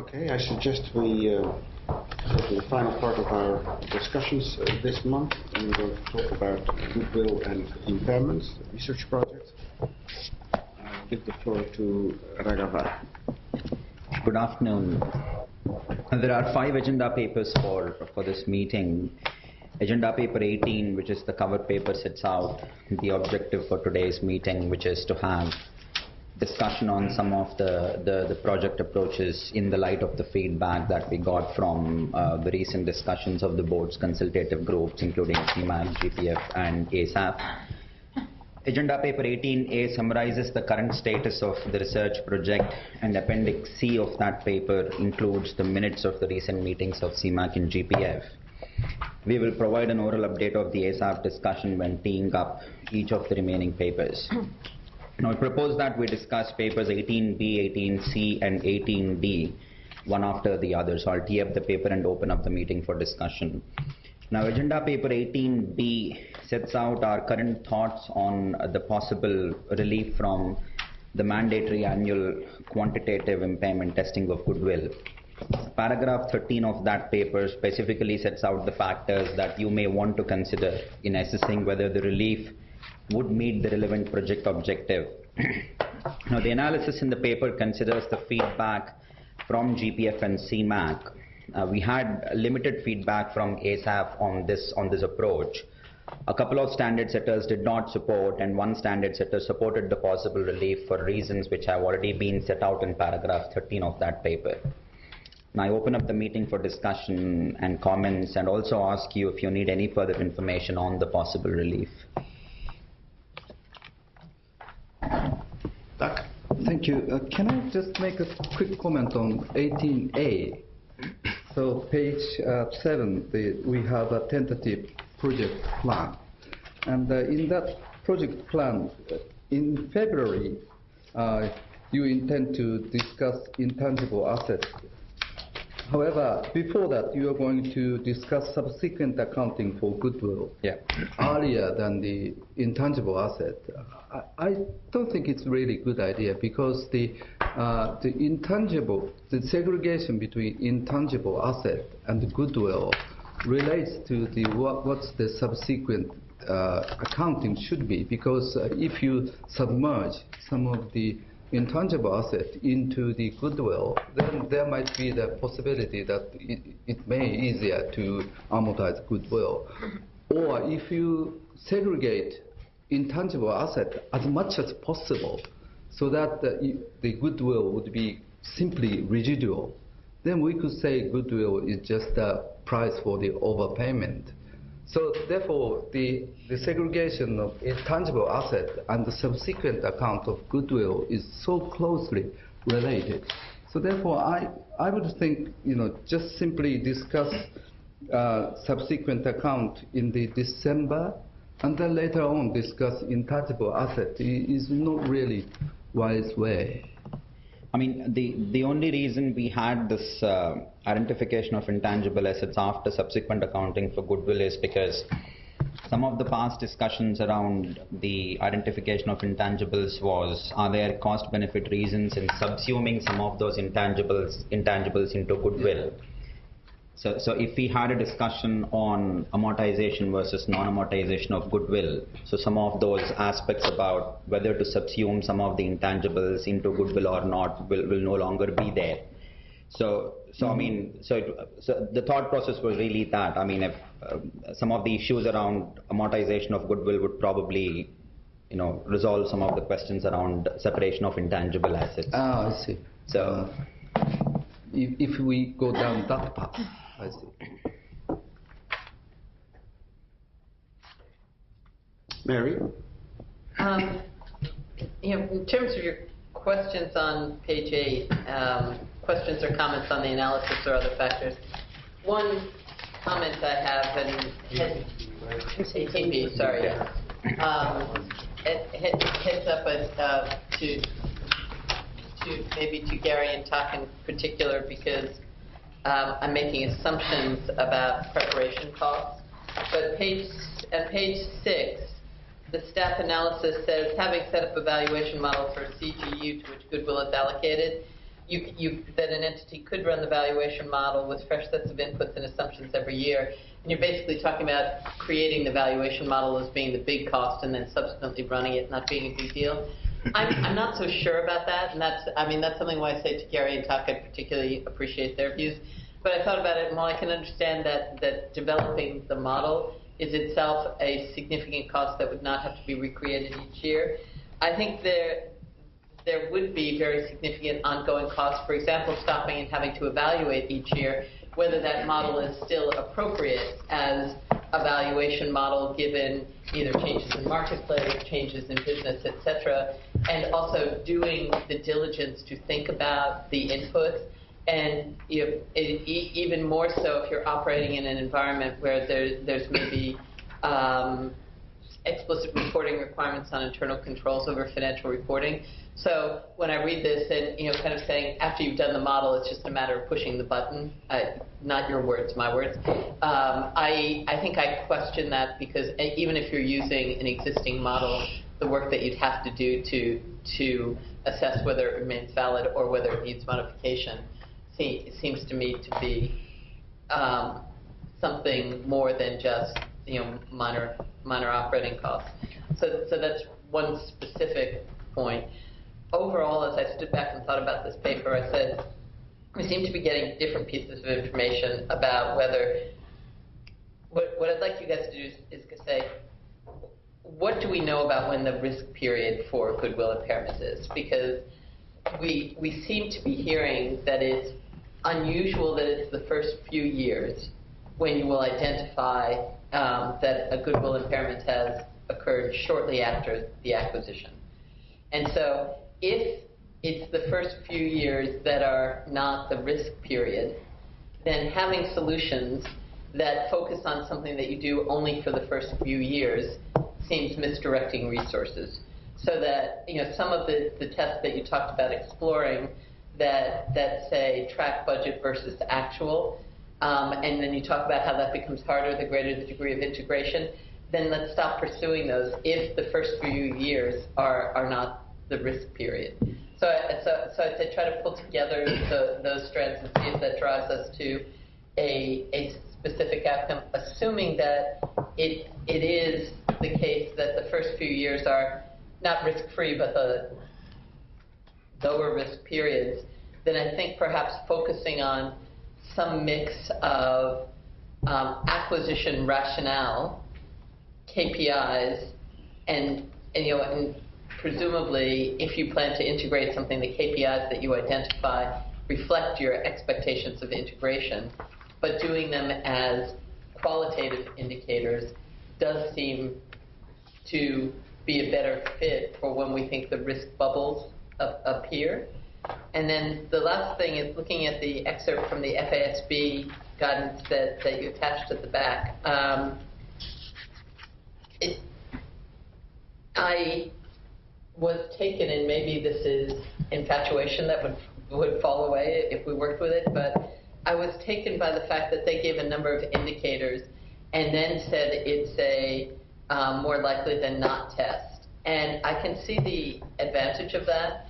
Okay, I suggest we go to the final part of our discussions this month, and we're going to talk about goodwill and impairments, research projects. I'll give the floor to Raghav. Good afternoon. There are 5 agenda papers for this meeting. Agenda paper 18, which is the cover paper, sets out the objective for today's meeting, which is to have discussion on some of the project approaches in the light of the feedback that we got from the recent discussions of the board's consultative groups, including CMAC, GPF, and ASAP. Agenda paper 18A summarizes the current status of the research project, and Appendix C of that paper includes the minutes of the recent meetings of CMAC and GPF. We will provide an oral update of the ASAP discussion when teeing up each of the remaining papers. Now, I propose that we discuss papers 18B, 18C, and 18D, one after the other. So I'll tee up the paper and open up the meeting for discussion. Now, agenda paper 18B sets out our current thoughts on the possible relief from the mandatory annual quantitative impairment testing of goodwill. Paragraph 13 of that paper specifically sets out the factors that you may want to consider in assessing whether the relief would meet the relevant project objective. Now, the analysis in the paper considers the feedback from GPF and CMAC. We had limited feedback from ASAP on this approach. A couple of standard setters did not support, and one standard setter supported the possible relief for reasons which have already been set out in paragraph 13 of that paper. Now, I open up the meeting for discussion and comments, and also ask you if you need any further information on the possible relief. Thank you. Can I just make a quick comment on 18A? So page 7, we have a tentative project plan. And in that project plan, in February, you intend to discuss intangible assets. However, before that, you are going to discuss subsequent accounting for goodwill earlier than the intangible asset. I don't think it's really a good idea, because the segregation between intangible asset and goodwill relates to what's the subsequent accounting should be. Because if you submerge some of the intangible asset into the goodwill, then there might be the possibility that it may be easier to amortize goodwill. Or if you segregate intangible asset as much as possible so that the goodwill would be simply residual, then we could say goodwill is just a price for the overpayment. So therefore, the segregation of intangible asset and the subsequent account of goodwill is so closely related. So therefore, I would think, just simply discuss subsequent account in the December, and then later on discuss intangible asset is not really wise way. I mean, the only reason we had this identification of intangible assets after subsequent accounting for goodwill is because some of the past discussions around the identification of intangibles was, are there cost-benefit reasons in subsuming some of those intangibles into goodwill? So if we had a discussion on amortization versus non-amortization of goodwill, so some of those aspects about whether to subsume some of the intangibles into goodwill or not will no longer be there. So the thought process was really that. I mean, if some of the issues around amortization of goodwill would probably, resolve some of the questions around separation of intangible assets. Ah, I see. So if we go down that path, I see. Mary? In terms of your questions on page 8, questions or comments on the analysis or other factors, one comment I have, and 18B, sorry, it heads up to Gary and Tak in particular, because I'm making assumptions about preparation costs. But at page 6, the staff analysis says, having set up a valuation model for CGU to which goodwill is allocated, that an entity could run the valuation model with fresh sets of inputs and assumptions every year. And you're basically talking about creating the valuation model as being the big cost and then subsequently running it not being a big deal. I'm not so sure about that, and that's something why I say to Gary and Tuck, I particularly appreciate their views. But I thought about it, and while I can understand that developing the model is itself a significant cost that would not have to be recreated each year, I think there would be very significant ongoing costs, for example, stopping and having to evaluate each year whether that model is still appropriate as a valuation model given either changes in marketplace, changes in business, etc., and also doing the diligence to think about the inputs. And even more so if you're operating in an environment where there's maybe explicit reporting requirements on internal controls over financial reporting. So when I read this and kind of saying after you've done the model, it's just a matter of pushing the button. Not your words, my words. I think I question that because even if you're using an existing model, the work that you'd have to do to assess whether it remains valid or whether it needs modification seems to me to be something more than just minor operating costs. So that's one specific point. Overall, as I stood back and thought about this paper, I said we seem to be getting different pieces of information about whether what I'd like you guys to do is to say, what do we know about when the risk period for goodwill impairment is? Because we seem to be hearing that it's unusual that it's the first few years when you will identify that a goodwill impairment has occurred shortly after the acquisition. And so if it's the first few years that are not the risk period, then having solutions that focus on something that you do only for the first few years seems misdirecting resources. So that some of the tests that you talked about exploring that say track budget versus actual, and then you talk about how that becomes harder the greater the degree of integration, then let's stop pursuing those if the first few years are not the risk period. So I try to pull together those strands and see if that drives us to a specific outcome, assuming that it is the case that the first few years are not risk-free, but the lower risk periods, then I think perhaps focusing on some mix of acquisition rationale, KPIs, and presumably, if you plan to integrate something, the KPIs that you identify reflect your expectations of integration, but doing them as qualitative indicators does seem to be a better fit for when we think the risk bubbles appear. And then the last thing is looking at the excerpt from the FASB guidance that you attached at the back. I was taken, and maybe this is infatuation that would fall away if we worked with it, but I was taken by the fact that they gave a number of indicators and then said it's a more likely than not test. And I can see the advantage of that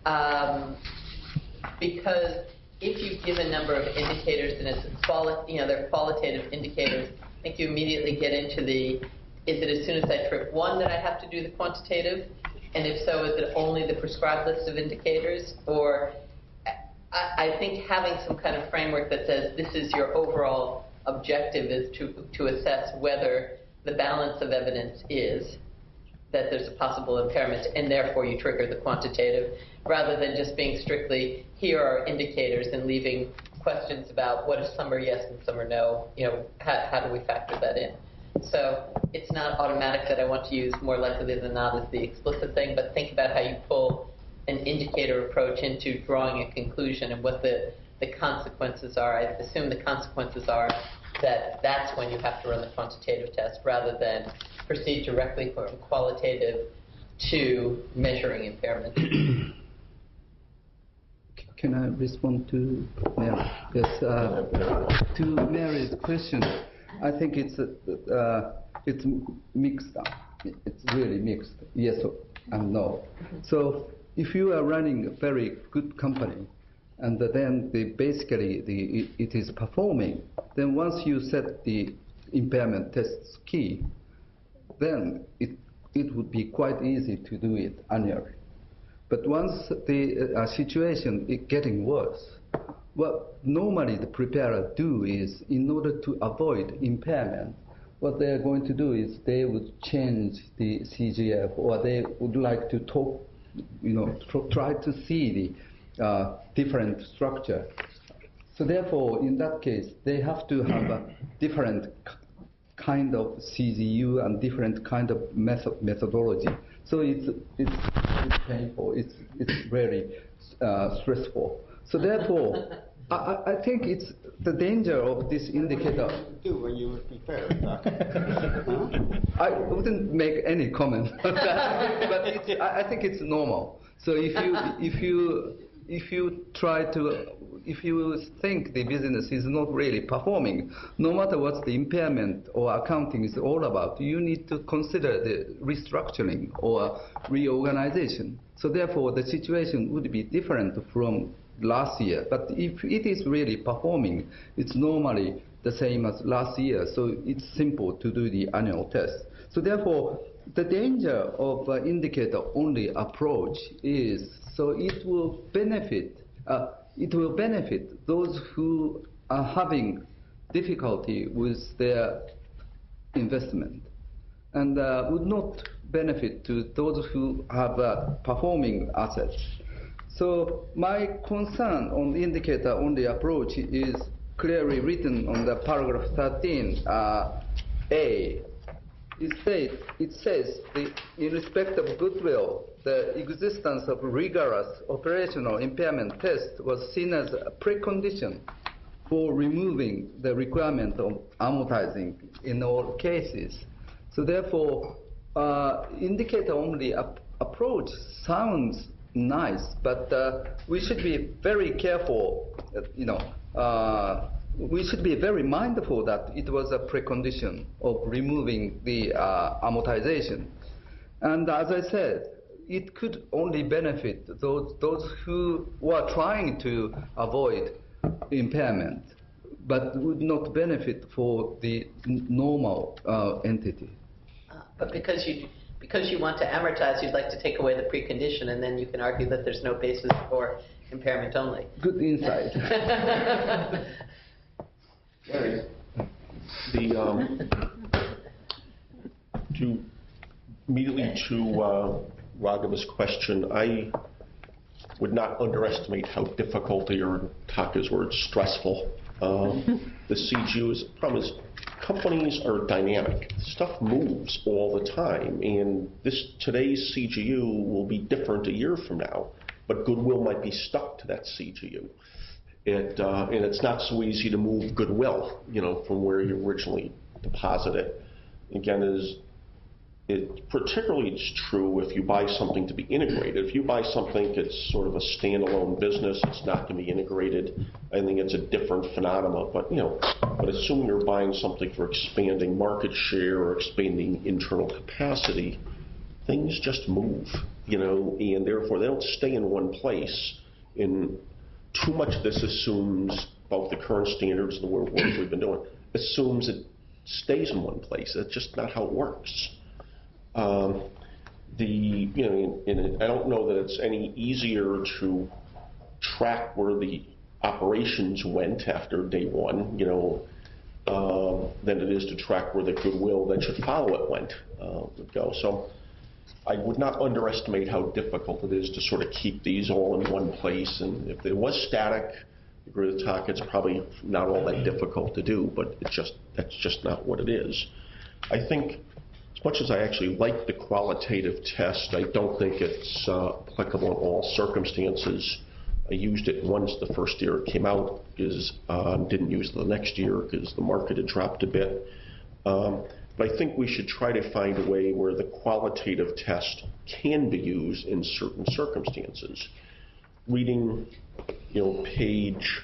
because if you give a number of indicators and it's they're qualitative indicators, I think you immediately get into is it as soon as I trip one that I have to do the quantitative? And if so, is it only the prescribed list of indicators? Or I think having some kind of framework that says this is your overall objective is to assess whether the balance of evidence is that there's a possible impairment, and therefore you trigger the quantitative, rather than just being strictly, here are indicators, and leaving questions about what if some are yes and some are no, how do we factor that in? So it's not automatic that I want to use more likely than not as the explicit thing, but think about how you pull an indicator approach into drawing a conclusion and what the consequences are. I assume the consequences are that that's when you have to run the quantitative test rather than proceed directly from qualitative to measuring impairment. Can I respond to Mary? Yes, to Mary's question, I think it's mixed up. It's really mixed, yes and no. So if you are running a very good company, and then it is performing. Then once you set the impairment test key, then it would be quite easy to do it annually. But once the situation is getting worse, what normally the preparer do is, in order to avoid impairment, what they are going to do is they would change the CGF, or they would like to talk, try to see the different structure. So therefore, in that case, they have to have a different kind of CGU and different kind of methodology. So it's painful. It's very stressful. So therefore, I think it's the danger of this indicator. What do you do when you prepare? I wouldn't make any comment on that, but I think it's normal. So if you think the business is not really performing, no matter what the impairment or accounting is all about, you need to consider the restructuring or reorganization. So therefore, the situation would be different from last year. But if it is really performing, it's normally the same as last year. So it's simple to do the annual test. So therefore, the danger of indicator-only approach is, so it will benefit those who are having difficulty with their investment, and would not benefit to those who have performing assets. So my concern on the indicator-only approach is clearly written on the paragraph 13A. It says, in respect of goodwill, the existence of rigorous operational impairment test was seen as a precondition for removing the requirement of amortizing in all cases. So therefore, indicator-only approach sounds nice, but we should be very careful, we should be very mindful that it was a precondition of removing the amortization. And as I said, it could only benefit those who were trying to avoid impairment, but would not benefit for the normal entity. But because you want to amortize, you'd like to take away the precondition, and then you can argue that there's no basis for impairment only. Good insight. Immediately to Raghav's question, I would not underestimate how difficult, or Taka's word, stressful, the CGU is. The problem is, companies are dynamic. Stuff moves all the time, and today's CGU will be different a year from now, but goodwill might be stuck to that CGU. And it's not so easy to move goodwill, from where you originally deposited it. Again, particularly it's true if you buy something to be integrated. If you buy something that's sort of a standalone business, it's not going to be integrated. I think it's a different phenomenon. But assume you're buying something for expanding market share or expanding internal capacity, things just move, and therefore they don't stay in one place. In too much of this assumes both the current standards and the work we've been doing, assumes it stays in one place. That's just not how it works. And I don't know that it's any easier to track where the operations went after day one, than it is to track where the goodwill that should follow it would go. So I would not underestimate how difficult it is to sort of keep these all in one place. And if it was static, I agree with Taka, it's probably not all that difficult to do, but that's just not what it is. I think, as much as I actually like the qualitative test, I don't think it's applicable in all circumstances. I used it once the first year it came out, because didn't use it the next year because the market had dropped a bit. But I think we should try to find a way where the qualitative test can be used in certain circumstances. Reading, page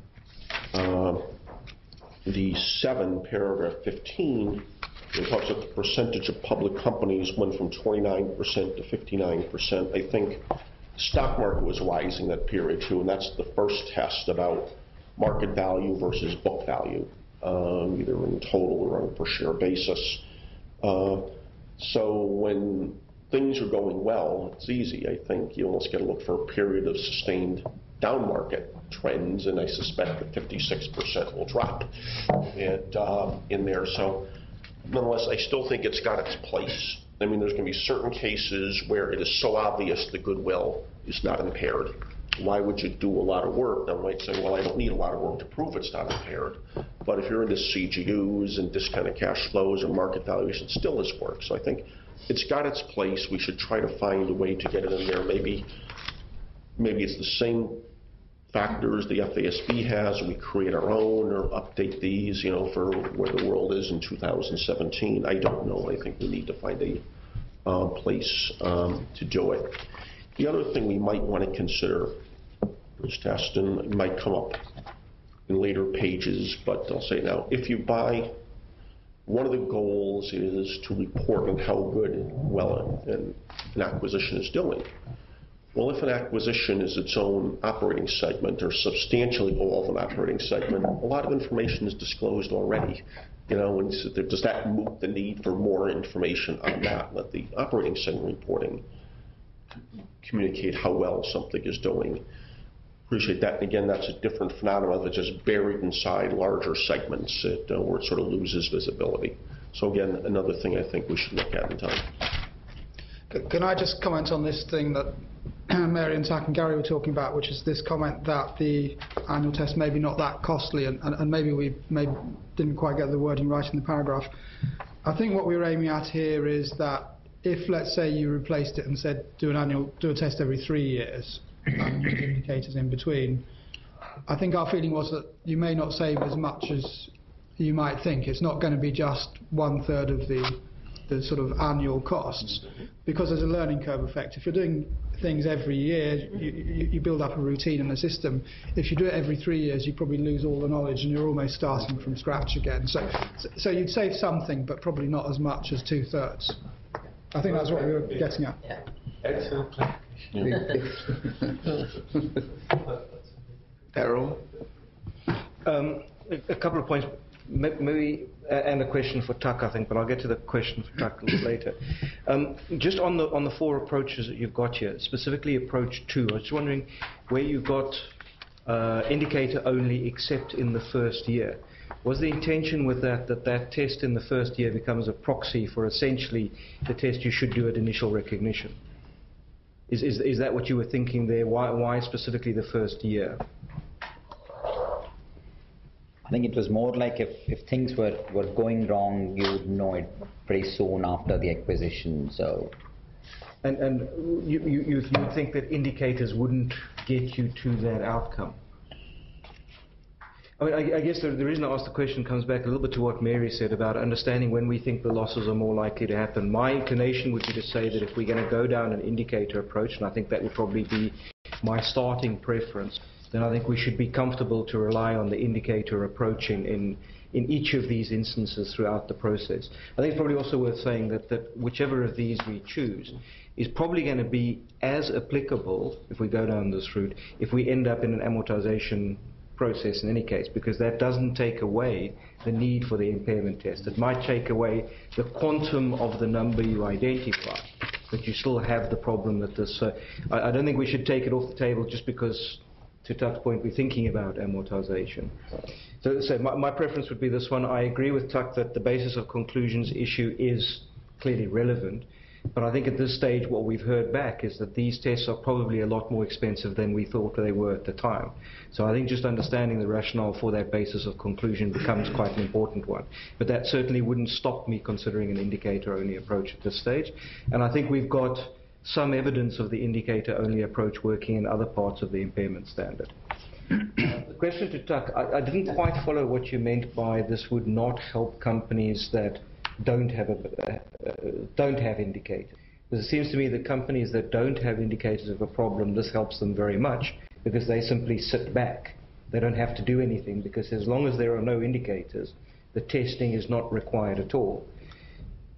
the 7, paragraph 15, it talks about the percentage of public companies went from 29% to 59%. I think stock market was rising that period too, and that's the first test about market value versus book value, either in total or on a per share basis. So when things are going well, it's easy. I think you almost got to look for a period of sustained down market trends, and I suspect that 56% will drop in there. So nonetheless, I still think it's got its place. I mean, there's going to be certain cases where it is so obvious the goodwill is not impaired. Why would you do a lot of work? Now, I might say, well, I don't need a lot of work to prove it's not impaired. But if you're into CGUs and discounted cash flows or market valuation, it still is work. So I think it's got its place. We should try to find a way to get it in there. Maybe it's the same factors the FASB has, or we create our own or update these, for where the world is in 2017. I don't know. I think we need to find a place to do it. The other thing we might want to consider is test, and it might come up in later pages, but I'll say now, if you buy, one of the goals is to report on how good an acquisition is doing. Well, if an acquisition is its own operating segment or substantially all of an operating segment, a lot of information is disclosed already. And so does that moot the need for more information on that? Let the operating segment reporting communicate how well something is doing. Appreciate that. And again, that's a different phenomenon that's just buried inside larger segments where it sort of loses visibility. So again, another thing I think we should look at in time. Can I just comment on this thing that Mary and Tuck and Gary were talking about, which is this comment that the annual test may be not that costly, and maybe we didn't quite get the wording right in the paragraph. I think what we were aiming at here is that if, let's say, you replaced it and said do a test every 3 years, and use indicators in between, I think our feeling was that you may not save as much as you might think. It's not going to be just 1/3 of the sort of annual costs, because there's a learning curve effect. If you're doing things every year, you build up a routine and a system. If you do it every 3 years, you probably lose all the knowledge and you're almost starting from scratch again. So you'd save something, but probably not as much as 2/3. I think that's what we were getting at. Yeah. Excellent. Errol? A couple of points, maybe, and a question for Tuck, I think, but I'll get to the question for Tuck a little later. Just on the 4 approaches that you've got here, specifically approach 2, I was just wondering where you got indicator only except in the first year. Was the intention with that test in the first year becomes a proxy for essentially the test you should do at initial recognition? Is that what you were thinking there? Why specifically the first year? I think it was more like if things were going wrong, you would know it pretty soon after the acquisition. So, and you think that indicators wouldn't get you to that outcome? I mean, I guess the reason I asked the question comes back a little bit to what Mary said about understanding when we think the losses are more likely to happen. My inclination would be to say that if we're going to go down an indicator approach, and I think that would probably be my starting preference, then I think we should be comfortable to rely on the indicator approach in each of these instances throughout the process. I think it's probably also worth saying that whichever of these we choose is probably going to be as applicable, if we go down this route, if we end up in an amortization process in any case, because that doesn't take away the need for the impairment test. It might take away the quantum of the number you identify, but you still have the problem that this... I don't think we should take it off the table just because, to Tuck's point, we're thinking about amortization. So my preference would be this one. I agree with Tuck that the basis of conclusions issue is clearly relevant, but I think at this stage what we've heard back is that these tests are probably a lot more expensive than we thought they were at the time. So I think just understanding the rationale for that basis of conclusion becomes quite an important one. But that certainly wouldn't stop me considering an indicator-only approach at this stage. And I think we've got some evidence of the indicator-only approach working in other parts of the impairment standard. The question to Tuck, I didn't quite follow what you meant by this would not help companies that don't have indicators. Because it seems to me that companies that don't have indicators of a problem, this helps them very much because they simply sit back. They don't have to do anything because as long as there are no indicators, the testing is not required at all.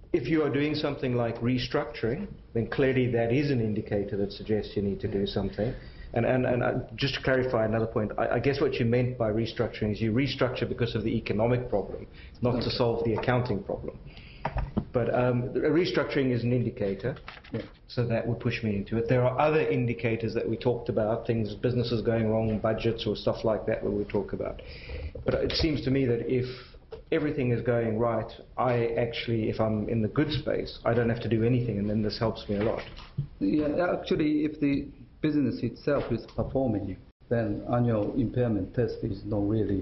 if you are doing something like restructuring, then clearly that is an indicator that suggests you need to do something. And just to clarify another point, I guess what you meant by restructuring is you restructure because of the economic problem, not to solve the accounting problem. But restructuring is an indicator, so that would push me into it. There are other indicators that we talked about, things, businesses going wrong, budgets or stuff like that, that we talk about. But it seems to me that if everything is going right, I actually, if I'm in the good space, I don't have to do anything, and then this helps me a lot. Yeah, actually, if the business itself is performing, then annual impairment test is not really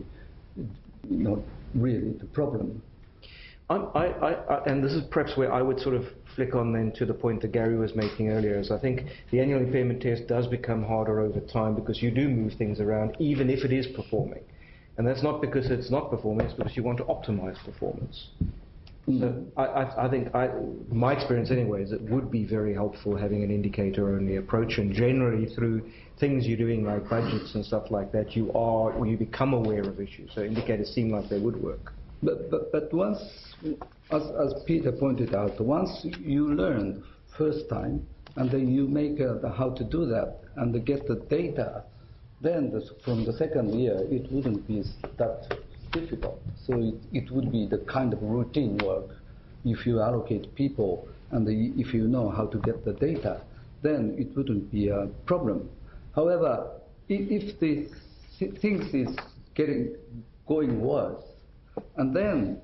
the problem. And this is perhaps where I would sort of flick on then to the point that Gary was making earlier, is I think the annual impairment test does become harder over time because you do move things around, even if it is performing. And that's not because it's not performing, it's because you want to optimize performance. So I think, my experience anyway, is it would be very helpful having an indicator-only approach, and generally through things you're doing like budgets and stuff like that, you become aware of issues. So indicators seem like they would work. But once, as Peter pointed out, once you learn first time, and then you make how to do that, and get the data, then from the second year, it wouldn't be that difficult. So it would be the kind of routine work. If you allocate people, and if you know how to get the data, then it wouldn't be a problem. However, if the things is going worse, and then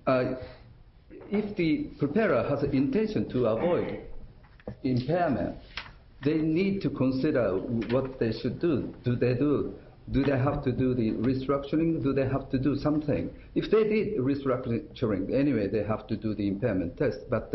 if the preparer has an intention to avoid impairment, they need to consider what they should do. Do they have to do the restructuring? Do they have to do something? If they did restructuring, anyway, they have to do the impairment test. But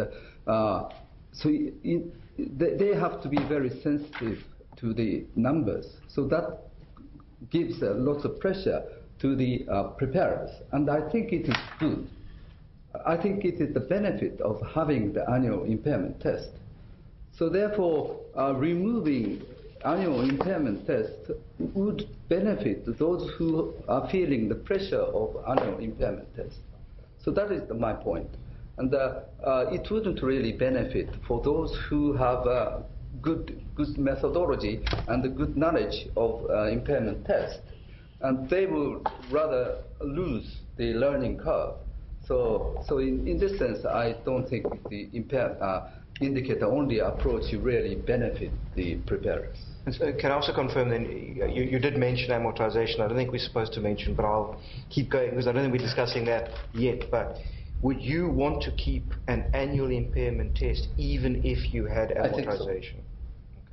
they have to be very sensitive to the numbers. So that gives lots of pressure to the preparers. And I think it is good. I think it is the benefit of having the annual impairment test. So therefore, removing annual impairment test would benefit those who are feeling the pressure of annual impairment test. So that is my point. And it wouldn't really benefit for those who have good methodology and the good knowledge of impairment test. And they will rather lose the learning curve. So in this sense, I don't think the indicator-only approach really benefit the preparers. Can I also confirm then, you did mention amortization. I don't think we're supposed to mention, but I'll keep going because I don't think we're discussing that yet. But would you want to keep an annual impairment test even if you had amortization? I think so.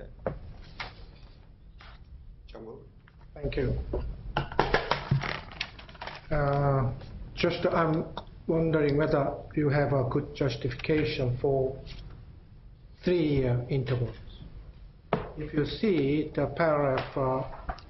Okay. Thank you. I'm wondering whether you have a good justification for 3-year intervals. If you see the paragraph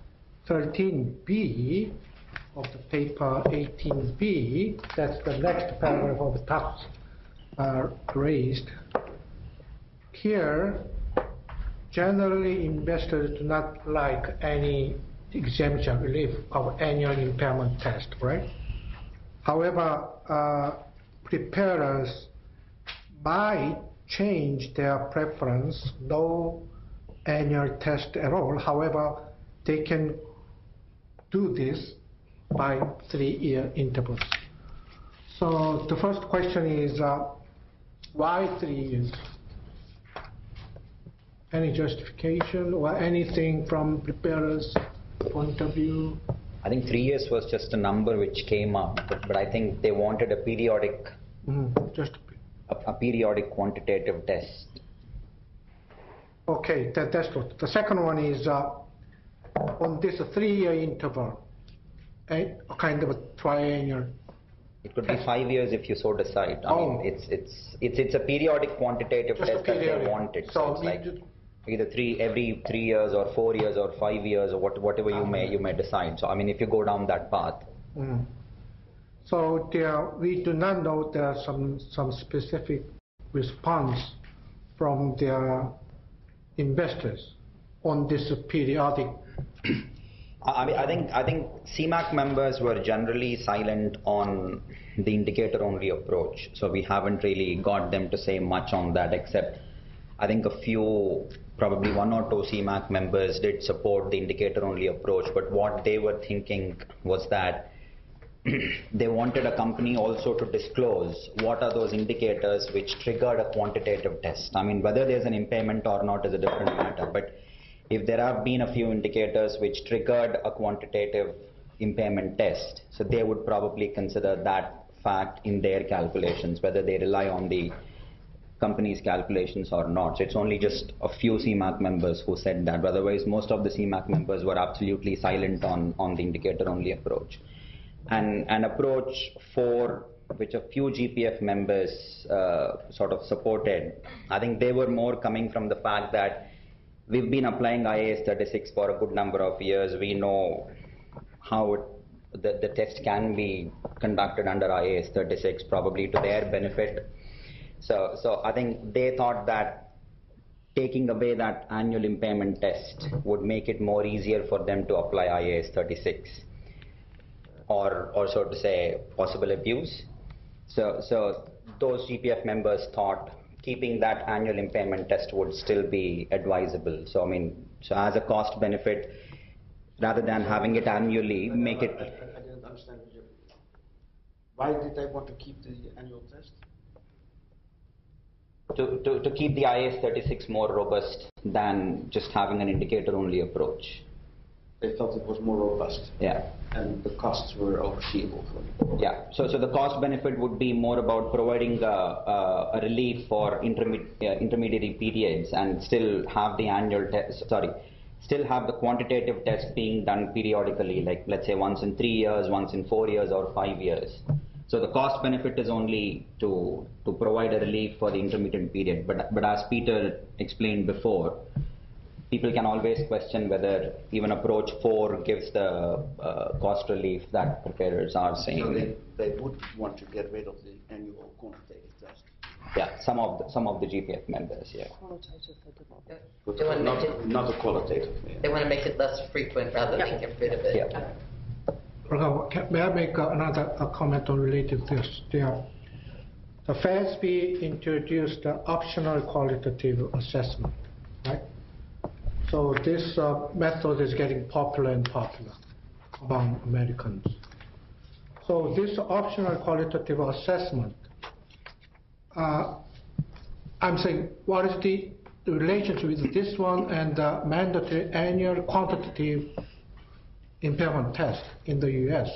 13b of the paper 18b, that's the next paragraph of the tax raised. Here, generally investors do not like any exemption relief of annual impairment test, right? However, preparers might change their preference, no annual test at all. However, they can do this by 3-year intervals. So the first question is, why 3 years? Any justification or anything from preparers' point of view? I think 3 years was just a number which came up, but I think they wanted a periodic, a periodic quantitative test. Okay, that's what. The second one is on this 3-year interval, a kind of a triennial. It could be 5 years if you so decide. I mean, it's a periodic quantitative test that they wanted. So it's like either every 3 years or 4 years or 5 years or whatever you may decide. So I mean, if you go down that path. So we do not know there are some specific response from their investors on this periodic I think CMAC members were generally silent on the indicator-only approach, so we haven't really got them to say much on that, except I think a few, probably one or two CMAC members did support the indicator-only approach, but what they were thinking was that they wanted a company also to disclose what are those indicators which triggered a quantitative test. I mean, whether there's an impairment or not is a different matter, but if there have been a few indicators which triggered a quantitative impairment test, so they would probably consider that fact in their calculations, whether they rely on the company's calculations or not. So it's only just a few CMAC members who said that. Otherwise, most of the CMAC members were absolutely silent on the indicator-only approach. And an approach 4, which a few GPF members sort of supported, I think they were more coming from the fact that we've been applying IAS 36 for a good number of years. We know how the test can be conducted under IAS 36, probably to their benefit. So I think they thought that taking away that annual impairment test would make it more easier for them to apply IAS 36, or so to say, possible abuse. So those GPF members thought keeping that annual impairment test would still be advisable. So I mean, so as a cost benefit, rather than having it annually, make it. I didn't understand. Why did they want to keep the annual test? To keep the IAS 36 more robust than just having an indicator-only approach. They thought it was more robust. Yeah. And the costs were overseeable for them. Yeah. So the cost benefit would be more about providing a relief for intermediary periods and still have the annual test. Still have the quantitative test being done periodically, like let's say once in 3 years, once in 4 years, or 5 years. So the cost benefit is only to provide a relief for the intermittent period. But as Peter explained before, people can always question whether even approach 4 gives the cost relief that preparers are saying. So they would want to get rid of the annual quantitative test. Yeah, some of the GPF members, yeah. They want to make it, Not a qualitative. Yeah. they want to make it less frequent rather than get rid of it. Yeah. May I make another comment on related to this? The FASB introduced the optional qualitative assessment, right? So this method is getting popular and popular among Americans. So this optional qualitative assessment, I'm saying, what is the relationship with this one and the mandatory annual quantitative impairment test in the US?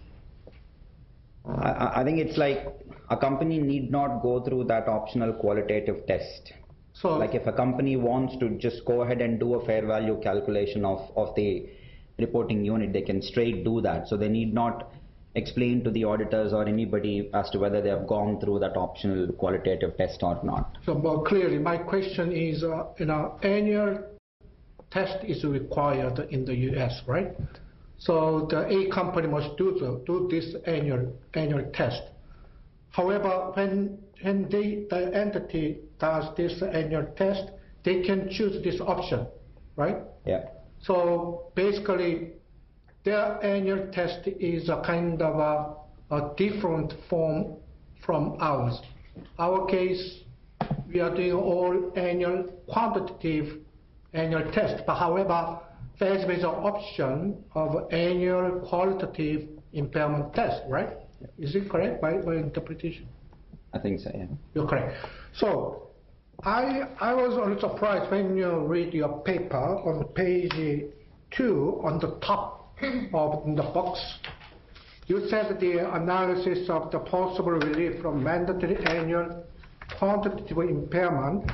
I think it's like a company need not go through that optional qualitative test. So, like if a company wants to just go ahead and do a fair value calculation of the reporting unit, they can straight do that. So they need not explain to the auditors or anybody as to whether they have gone through that optional qualitative test or not. so but clearly, my question is, annual test is required in the US, right? So the A company must do this annual test. However, when the entity does this annual test, they can choose this option, right? Yeah. So basically, their annual test is a kind of a different form from ours. Our case, we are doing all annual quantitative annual test, but however, FASB is an option of annual qualitative impairment test, right? Is it correct by interpretation? I think so, yeah. You're correct. So I was a little surprised when you read your paper on page 2 on the top of the box. You said the analysis of the possible relief from mandatory annual quantitative impairment.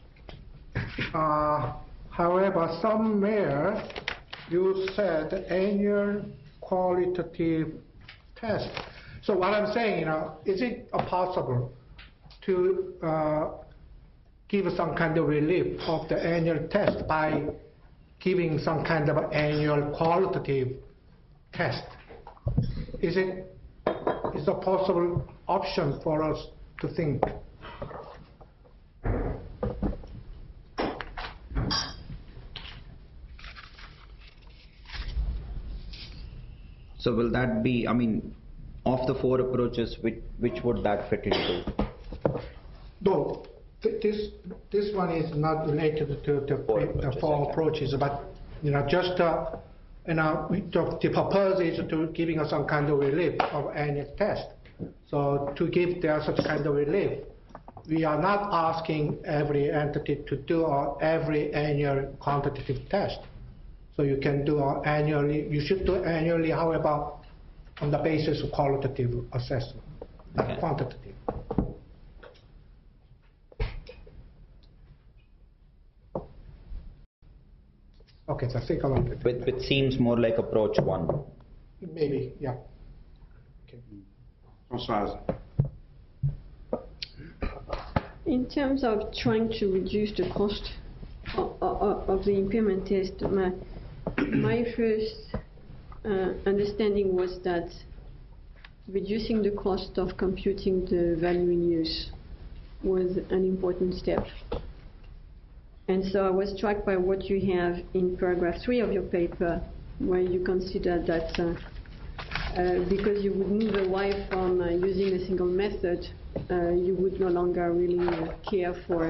However, somewhere you said annual qualitative test. So what I'm saying, is it possible to give some kind of relief of the annual test by giving some kind of annual qualitative test? Is a possible option for us to think? So will that be, I mean, of the 4 approaches, which would that fit into? No, this one is not related to the 4 approaches, but just the purpose is to giving us some kind of relief of annual test. So to give there such kind of relief, we are not asking every entity to do every annual quantitative test. So you can do annually. You should do annually, however, on the basis of qualitative assessment, not quantitative. Okay, so I think I'll Which seems more like approach 1. maybe, yeah. Okay. Françoise? In terms of trying to reduce the cost of the impairment test, my first understanding was that reducing the cost of computing the value in use was an important step. And so I was struck by what you have in paragraph 3 of your paper, where you consider that because you would move away from using a single method, you would no longer really care for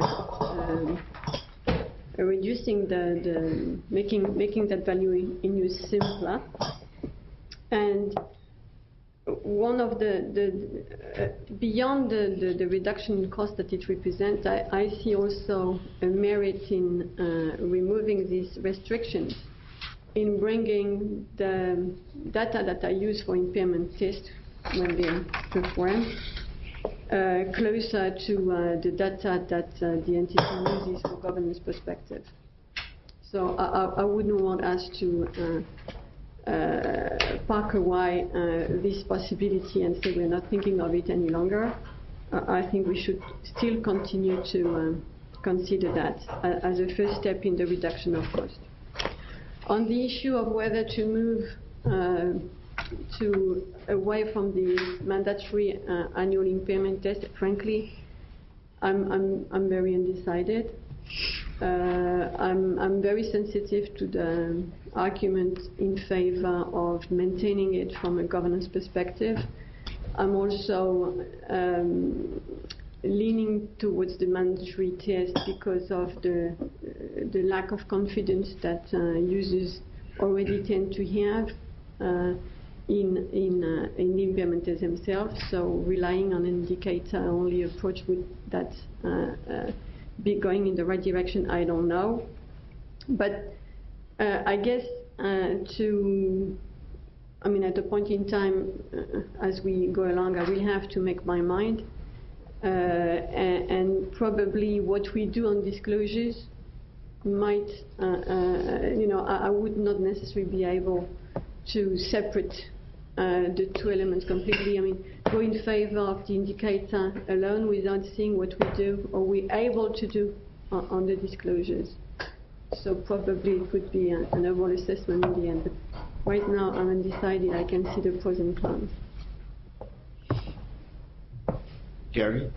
reducing making that value in use simpler. And one of beyond the reduction in cost that it represents, I see also a merit in removing these restrictions, in bringing the data that I use for impairment tests when they perform closer to the data that the entity uses for governance perspective. So I wouldn't want us to park away this possibility and say we're not thinking of it any longer. I think we should still continue to consider that as a first step in the reduction of cost. On the issue of whether to move away from the mandatory annual impairment test, frankly, I'm very undecided. I'm very sensitive to the argument in favor of maintaining it from a governance perspective. I'm also leaning towards the mandatory test because of the lack of confidence that users already tend to have in the impairment test themselves. So relying on an indicator-only approach would that be going in the right direction? I don't know. But I guess at the point in time, as we go along, I will have to make my mind. And probably what we do on disclosures might, I would not necessarily be able to separate the 2 elements completely. I mean, go in favor of the indicator alone without seeing what we do or we're able to do on the disclosures. So probably it would be an overall assessment in the end. But right now I'm undecided. I can see the pros and cons. Gary?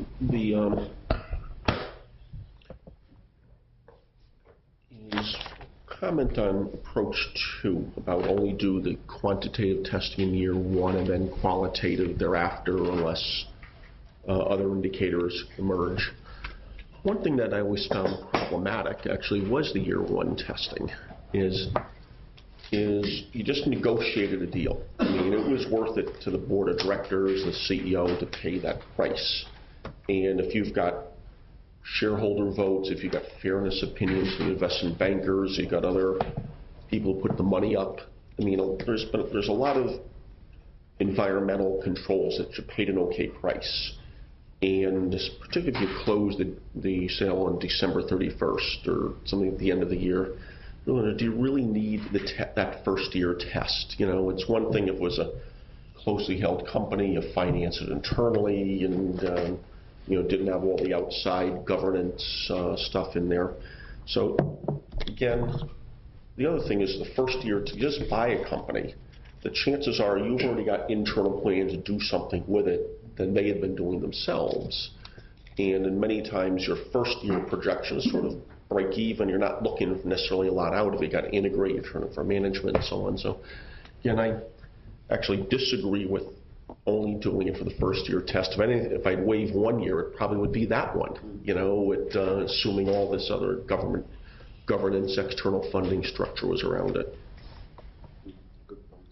His comment on approach 2 about only do the quantitative testing in year 1 and then qualitative thereafter unless other indicators emerge. One thing that I always found problematic actually was the year 1 testing is you just negotiated a deal. I mean, it was worth it to the board of directors, the CEO to pay that price. And if you've got shareholder votes, if you've got fairness opinions from investment bankers, you've got other people who put the money up. I mean, there's a lot of environmental controls that you paid an okay price. And particularly if you close the sale on December 31st or something at the end of the year, do you really need that first year test? It's one thing if it was a closely held company, you finance it internally and didn't have all the outside governance stuff in there. So again, the other thing is the first year to just buy a company, the chances are you've already got internal plans to do something with it than they had been doing themselves. And in many times your first year projection is sort of break even. You're not looking necessarily a lot out of it. You got to integrate, you're trying for management and so on. So again, actually disagree with only doing it for the first year test. If anything, if I'd waive 1 year, it probably would be that one, you know, with, assuming all this other governance, external funding structure was around it. Good point.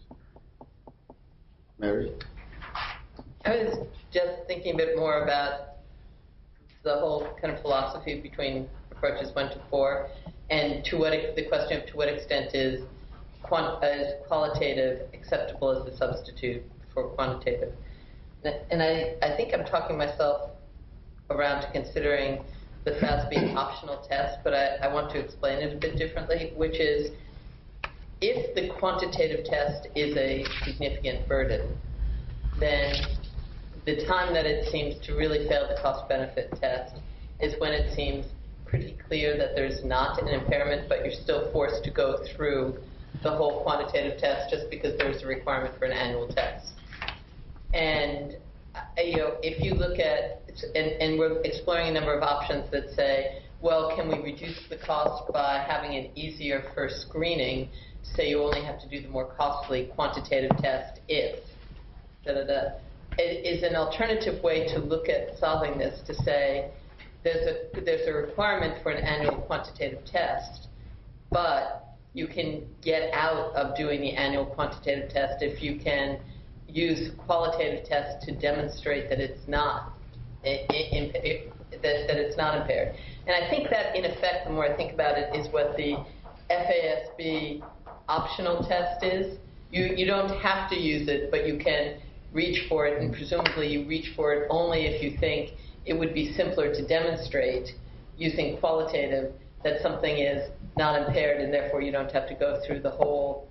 Mary? I was just thinking a bit more about the whole kind of philosophy between approaches 1 to 4, and the question of to what extent is qualitative acceptable as a substitute for quantitative. And I think I'm talking myself around to considering the FASB optional test, but I want to explain it a bit differently, which is if the quantitative test is a significant burden, then the time that it seems to really fail the cost-benefit test is when it seems pretty clear that there's not an impairment, but you're still forced to go through the whole quantitative test just because there's a requirement for an annual test. And you know, if you look at, and we're exploring a number of options that say, well, can we reduce the cost by having an easier first screening, say you only have to do the more costly quantitative test if, It is an alternative way to look at solving this to say there's a requirement for an annual quantitative test, but you can get out of doing the annual quantitative test if you can use qualitative tests to demonstrate that it's not that it's not impaired. And I think that, in effect, the more I think about it, is what the FASB optional test is. You don't have to use it, but you can reach for it, and presumably you reach for it only if you think it would be simpler to demonstrate using qualitative that something is not impaired, and therefore you don't have to go through the whole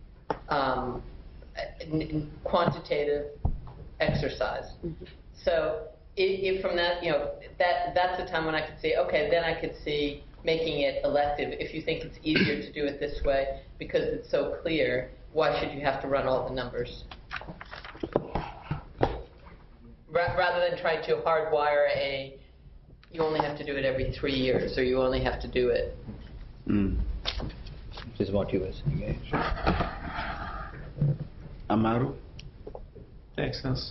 quantitative exercise. Mm-hmm. So if from that, you know, that's the time when I could say, okay, then I could see making it elective. If you think it's easier to do it this way because it's so clear, why should you have to run all the numbers? Rather than trying to hardwire you only have to do it every 3 years, or you only have to do it. Which is what you were saying. Amaru? Thanks, Hans.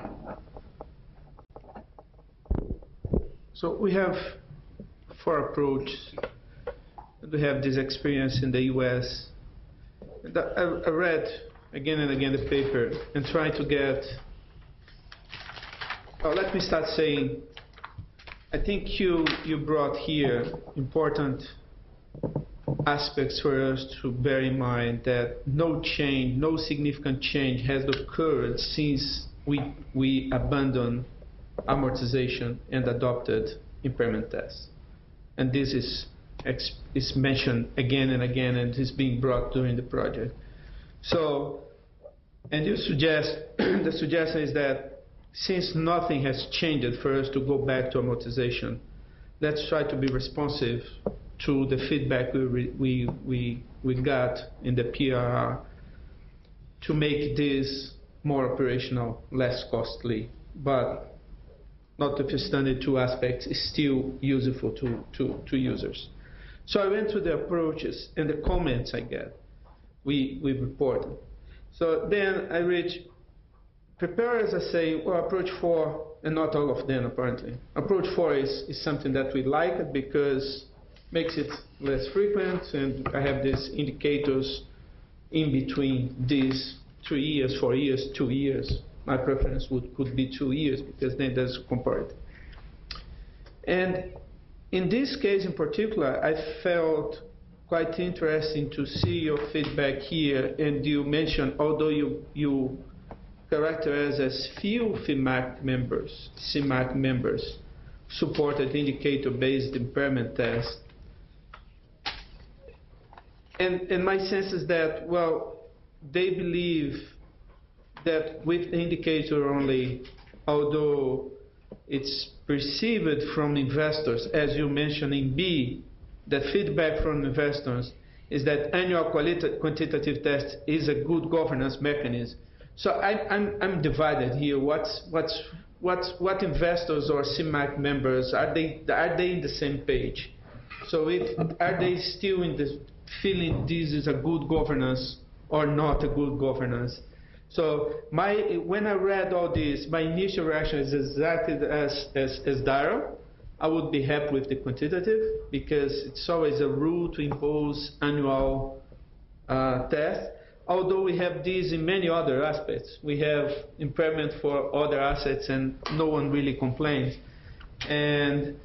So we have 4 approaches. We have this experience in the US. I read again and again the paper and try to get. Let me start saying, I think you brought here important aspects for us to bear in mind, that no significant change has occurred since we abandoned amortization and adopted impairment tests. And this is mentioned again and again, and is being brought during the project. So, and you suggest, the suggestion is that since nothing has changed for us to go back to amortization, let's try to be responsive to the feedback we got in the PRR to make this more operational, less costly, but notwithstanding 2 aspects, is still useful to users. So I went through the approaches and the comments I get, we reported. So then I reached, preparers, I say, well, approach 4, and not all of them apparently. Approach 4 is something that we like because makes it less frequent, and I have these indicators in between these 3 years, 4 years, 2 years. My preference could be 2 years, because then there's comparative. And in this case in particular, I felt quite interesting to see your feedback here, and you mentioned, although you characterize as few CMAQ members supported indicator-based impairment tests. And my sense is that, well, they believe that with the indicator only, although it's perceived from investors, as you mentioned in B, the feedback from investors is that annual quantitative test is a good governance mechanism. So I'm divided here. What investors or CMAQ members are they in the same page? So are they still in the feeling this is a good governance or not a good governance? So when I read all this, my initial reaction is exactly as Daryl. I would be happy with the quantitative because it's always a rule to impose annual tests. Although we have these in many other aspects. We have impairment for other assets and no one really complains. And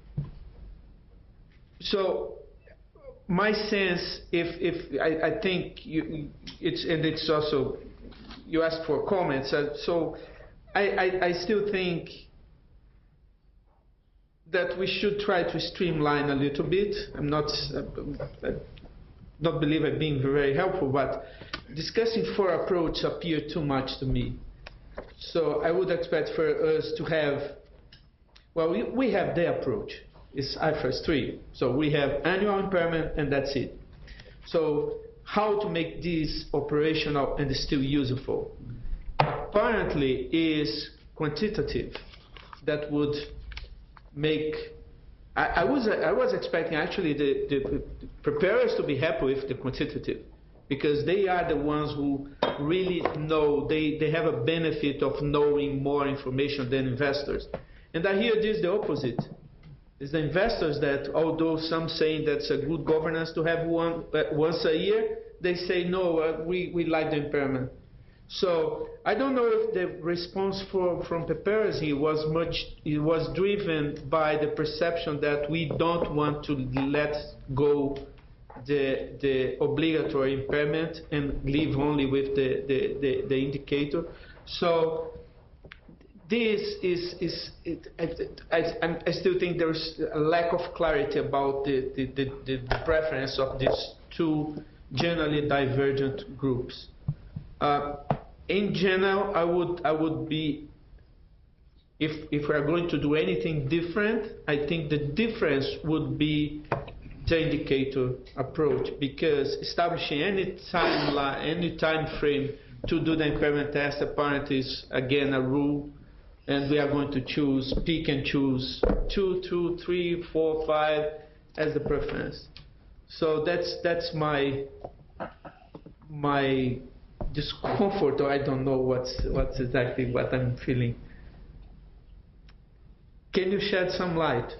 so my sense, I think it's also, you asked for comments, so I still think that we should try to streamline a little bit. I don't believe I'm being very helpful, but discussing four approach appear too much to me. So I would expect for us to have, well, we have the approach. It's IFRS 3. So we have annual impairment and that's it. So how to make this operational and still useful? Apparently is quantitative. That would make, I was expecting actually the preparers to be happy with the quantitative because they are the ones who really know, they have a benefit of knowing more information than investors. And I hear this the opposite. It's the investors that, although some saying that's a good governance to have once a year, they say no, we like the impairment. So I don't know if the response from preparers here was driven by the perception that we don't want to let go the obligatory impairment and leave only with the indicator. So this I still think there's a lack of clarity about the preference of these two generally divergent groups. In general, I would be, if we are going to do anything different, I think the difference would be the indicator approach, because establishing any timeline, any time frame to do the impairment test apparently is again a rule, and we are going to pick and choose 2, 3, 4, 5 as the preference. So that's my discomfort, or I don't know what's exactly what I'm feeling. Can you shed some light?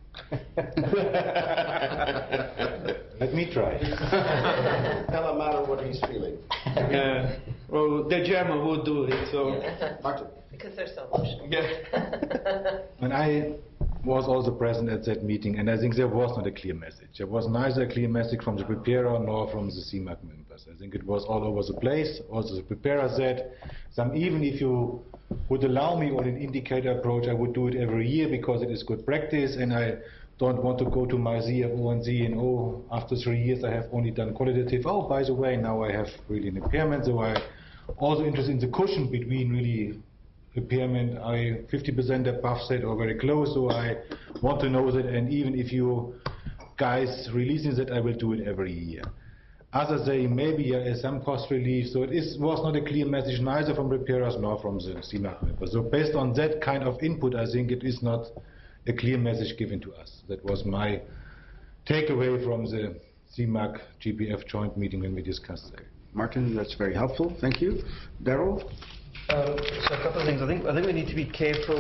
Let me try. Tell Amaro what he's feeling. Well, the German will do it. So, Martin. Because they're so emotional. Yeah. When I was also present at that meeting, and I think there was not a clear message. There was neither a clear message from the preparer nor from the CMAC members. I think it was all over the place. Also the preparer said, even if you would allow me on an indicator approach, I would do it every year because it is good practice, and I don't want to go to my ZFO and Z, and after 3 years I have only done qualitative. Oh, by the way, now I have really an impairment, so I also interested in the cushion between really impairment, 50% above that or very close, so I want to know that, and even if you guys releasing that, I will do it every year. Others say maybe some cost relief, so it was not a clear message neither from preparers nor from the CMAC members. So based on that kind of input, I think it is not a clear message given to us. That was my takeaway from the CMAC GPF joint meeting when we discussed that. Martin, that's very helpful. Thank you. Daryl? So a couple of things. I think we need to be careful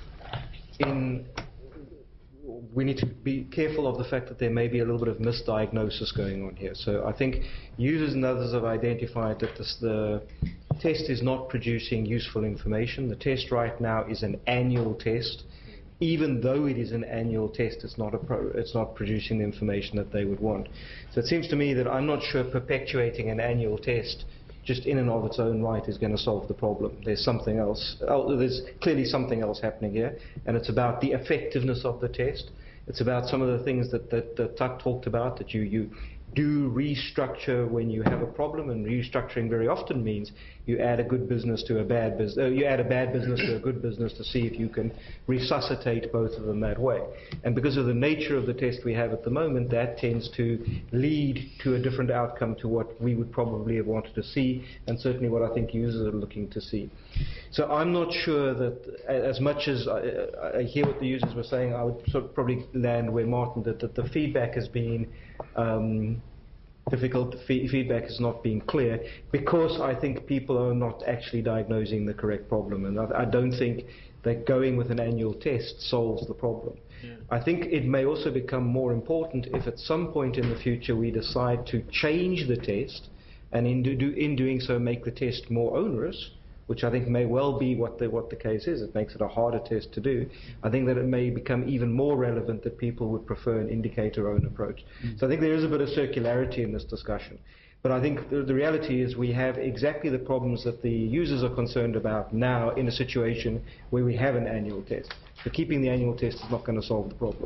of the fact that there may be a little bit of misdiagnosis going on here. So I think users and others have identified that the test is not producing useful information. The test right now is an annual test. Even though it is an annual test, it's not producing the information that they would want. So it seems to me that I'm not sure perpetuating an annual test just in and of its own right is going to solve the problem. There's something else. There's clearly something else happening here, and it's about the effectiveness of the test. It's about some of the things that Tuck talked about, that you do restructure when you have a problem, and restructuring very often means you add a good business to a bad business, you add a bad business to a good business to see if you can resuscitate both of them that way. And because of the nature of the test we have at the moment, that tends to lead to a different outcome to what we would probably have wanted to see, and certainly what I think users are looking to see. So I'm not sure that, as much as I hear what the users were saying, I would sort of probably land where Martin did, that the feedback has been feedback is not being clear, because I think people are not actually diagnosing the correct problem, and I don't think that going with an annual test solves the problem. I think it may also become more important if at some point in the future we decide to change the test, and in doing so make the test more onerous, which I think may well be what the case is. It makes it a harder test to do. I think that it may become even more relevant that people would prefer an indicator-own approach. So I think there is a bit of circularity in this discussion. But I think the reality is we have exactly the problems that the users are concerned about now in a situation where we have an annual test. So keeping the annual test is not going to solve the problem.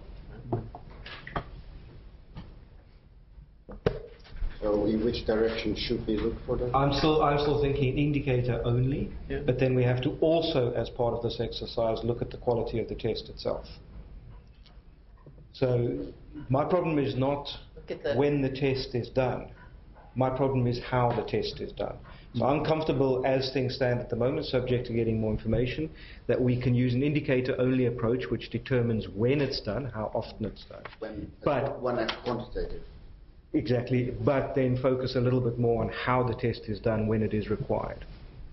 So in which direction should we look for that? I'm still thinking indicator only, but then we have to also, as part of this exercise, look at the quality of the test itself. So my problem is not when the test is done. My problem is how the test is done. So I'm comfortable, as things stand at the moment, subject to getting more information, that we can use an indicator-only approach which determines when it's done, how often it's done. When it's quantitative. Exactly, but then focus a little bit more on how the test is done when it is required.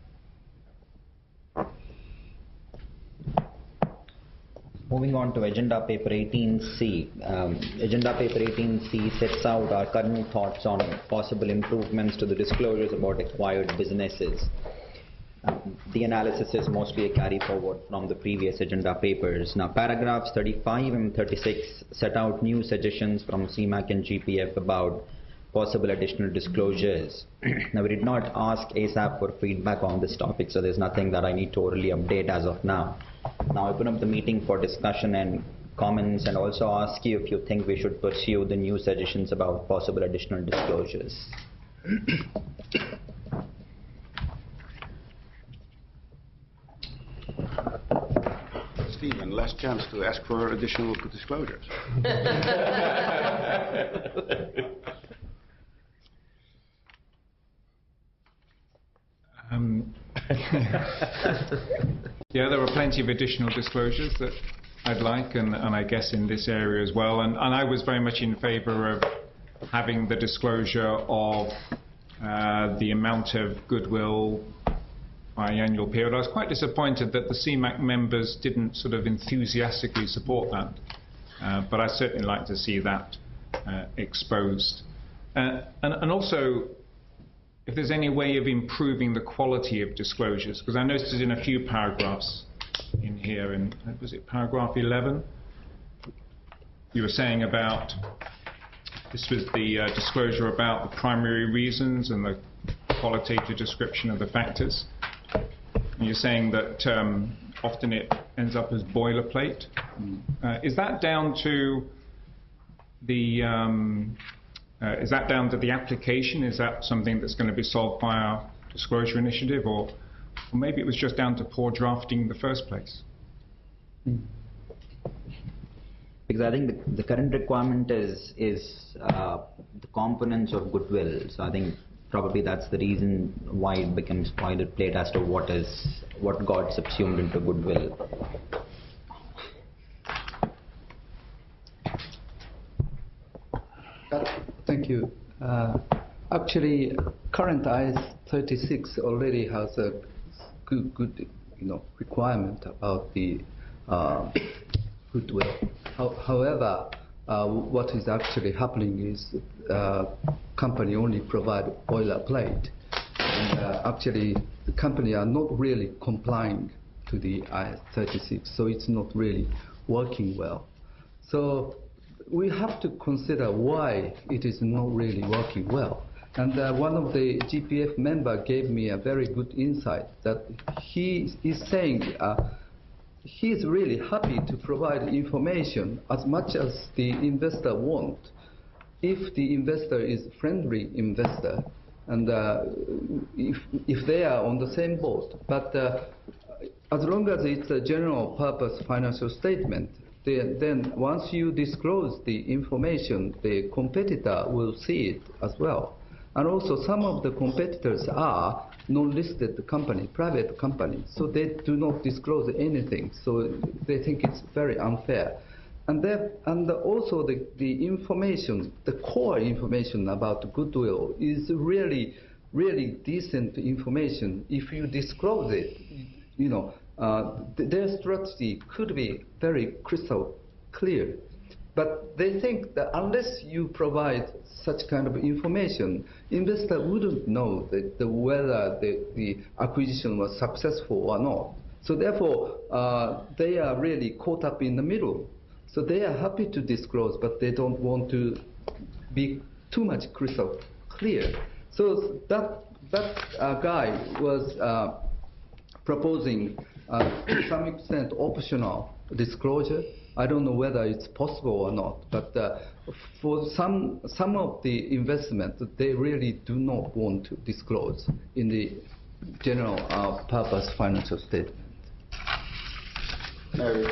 Moving on to Agenda Paper 18C. Agenda Paper 18C sets out our current thoughts on possible improvements to the disclosures about acquired businesses. The analysis is mostly a carry forward from the previous agenda papers. Now, paragraphs 35 and 36 set out new suggestions from CMAC and GPF about possible additional disclosures. Now, we did not ask ASAP for feedback on this topic, so there's nothing that I need to orally update as of now. Now, I open up the meeting for discussion and comments, and also ask you if you think we should pursue the new suggestions about possible additional disclosures. Stephen, last chance to ask for additional disclosures. Yeah, there were plenty of additional disclosures that I'd like, and I guess in this area as well. And I was very much in favour of having the disclosure of the amount of goodwill biannual period. I was quite disappointed that the CMAC members didn't sort of enthusiastically support that, but I'd certainly like to see that exposed. And also, if there's any way of improving the quality of disclosures, because I noticed in a few paragraphs in here, in, was it paragraph 11? You were saying about, this was the disclosure about the primary reasons and the qualitative description of the factors. And you're saying that often it ends up as boilerplate. Is that down to the application? Is that something that's going to be solved by our disclosure initiative, or maybe it was just down to poor drafting in the first place? Because I think the current requirement is the components of goodwill. So I think probably that's the reason why it becomes boilerplate as to what got subsumed into goodwill. Thank you. Actually, current IAS 36 already has a good requirement about the goodwill. However, what is actually happening is company only provide boilerplate, and actually the company are not really complying to the IAS 36, so it's not really working well. So we have to consider why it is not really working well. And one of the GPF member gave me a very good insight that he is saying he is really happy to provide information as much as the investor want, if the investor is friendly investor and if they are on the same boat. But as long as it's a general purpose financial statement, then once you disclose the information, the competitor will see it as well. And also some of the competitors are non-listed company, private company, so they do not disclose anything, so they think it's very unfair. And also the information, the core information about goodwill is really decent information. If you disclose it, their strategy could be very crystal clear. But they think that unless you provide such kind of information, investor wouldn't know whether the acquisition was successful or not. So therefore, they are really caught up in the middle. So they are happy to disclose, but they don't want to be too much crystal clear. So that guy was proposing, to some extent, optional disclosure. I don't know whether it's possible or not, but for some of the investment, they really do not want to disclose in the general purpose financial statement. Mary.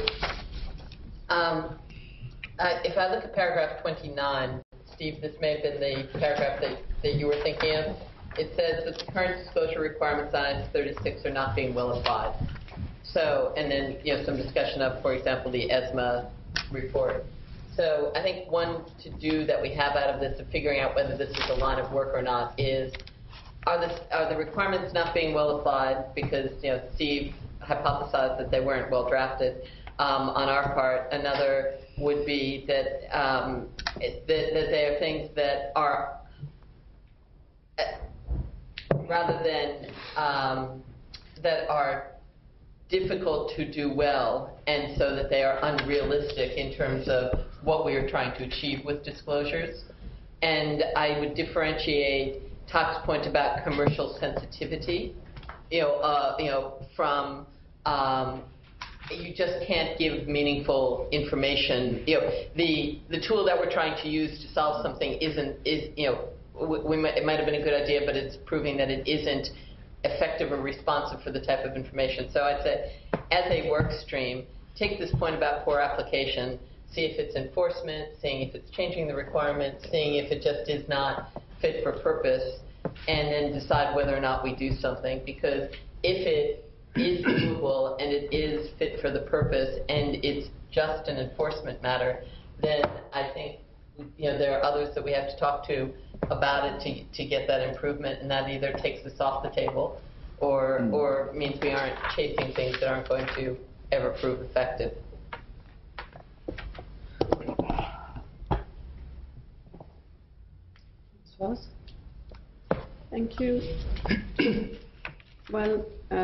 If I look at paragraph 29, Steve, this may have been the paragraph that you were thinking of. It says that the current disclosure requirements on Item 36 are not being well applied. So, and then some discussion of, for example, the ESMA report. So I think one to-do that we have out of this of figuring out whether this is a line of work or not is, are the requirements not being well applied because Steve hypothesized that they weren't well drafted on our part. Another would be that that there are things that are rather than that are difficult to do well, and so that they are unrealistic in terms of what we are trying to achieve with disclosures. And I would differentiate Tak's point about commercial sensitivity, from you just can't give meaningful information. The tool that we're trying to use to solve something it might have been a good idea, but it's proving that it isn't effective or responsive for the type of information. So I'd say, as a work stream, take this point about poor application, see if it's enforcement, seeing if it's changing the requirements, seeing if it just is not fit for purpose, and then decide whether or not we do something. Because if it is doable and it is fit for the purpose and it's just an enforcement matter, then I think there are others that we have to talk to about it to get that improvement, and that either takes us off the table or means we aren't chasing things that aren't going to ever prove effective. Thank you. Well,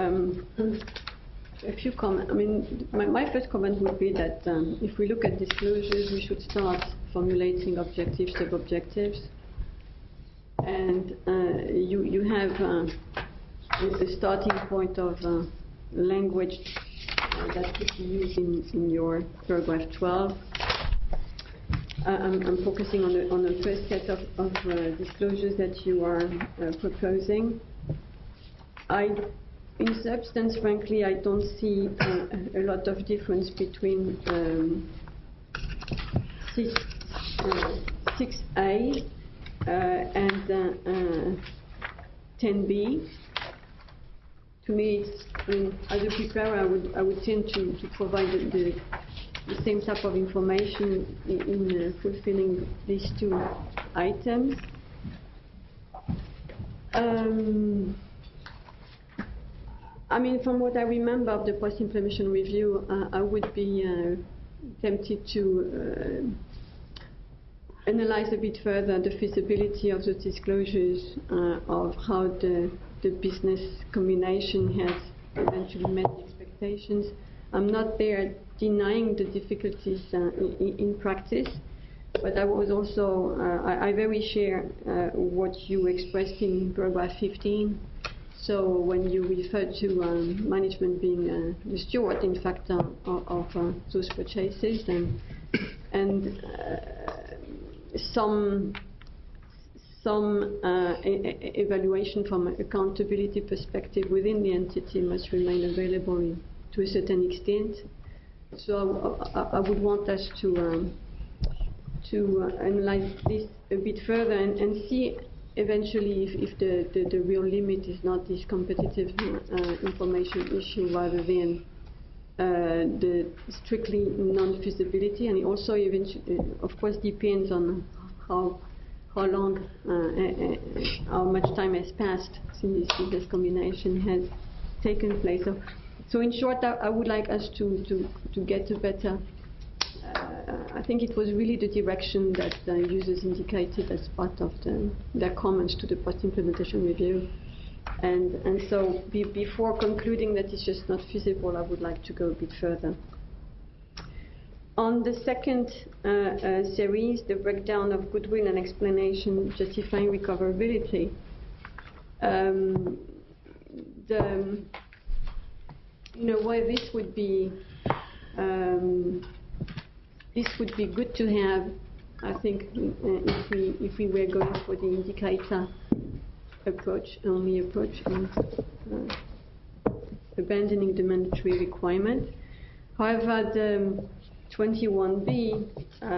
a few comments. I mean, my first comment would be that if we look at disclosures, we should start formulating objectives, sub-objectives. And you have the starting point of language that could be used in your paragraph 12. I'm focusing on the first set of disclosures that you are proposing. In substance, frankly, I don't see a lot of difference between 6A and 10B. To me, as a preparer, I would tend to provide the same type of information in fulfilling these two items. I mean, from what I remember of the post-implementation review, I would be tempted to analyze a bit further the feasibility of the disclosures of how the business combination has eventually met expectations. I'm not there denying the difficulties in practice, but I was also, I very share what you expressed in paragraph 15. So when you refer to management being the steward, in fact, of those purchases, and some evaluation from an accountability perspective within the entity must remain available to a certain extent. So I would want us to analyze this a bit further and see eventually if the real limit is not this competitive information issue rather than the strictly non-feasibility, and it also of course depends on how long, how much time has passed since this combination has taken place. So in short, I would like us to get a better. I think it was really the direction that the users indicated as part of their comments to the post-implementation review. And so before concluding that it's just not feasible, I would like to go a bit further. On the second series, the breakdown of goodwill and explanation justifying recoverability, why this would be good to have, I think, if we were going for the indicator approach, only approach, and abandoning the mandatory requirement. However, the 21B,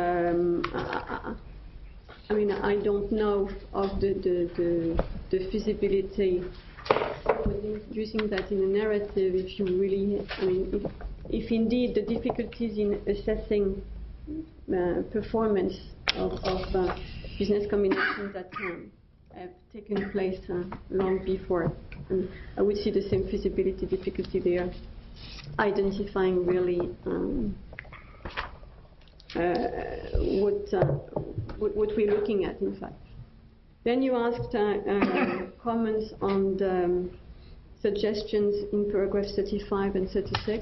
I mean, I don't know of the feasibility of using that in a narrative. If you really, I mean, if indeed the difficulties in assessing performance of business combinations that have taken place long before, and I would see the same feasibility difficulty there, identifying really what we're looking at, in fact. Then you asked comments on the suggestions in paragraph 35 and 36.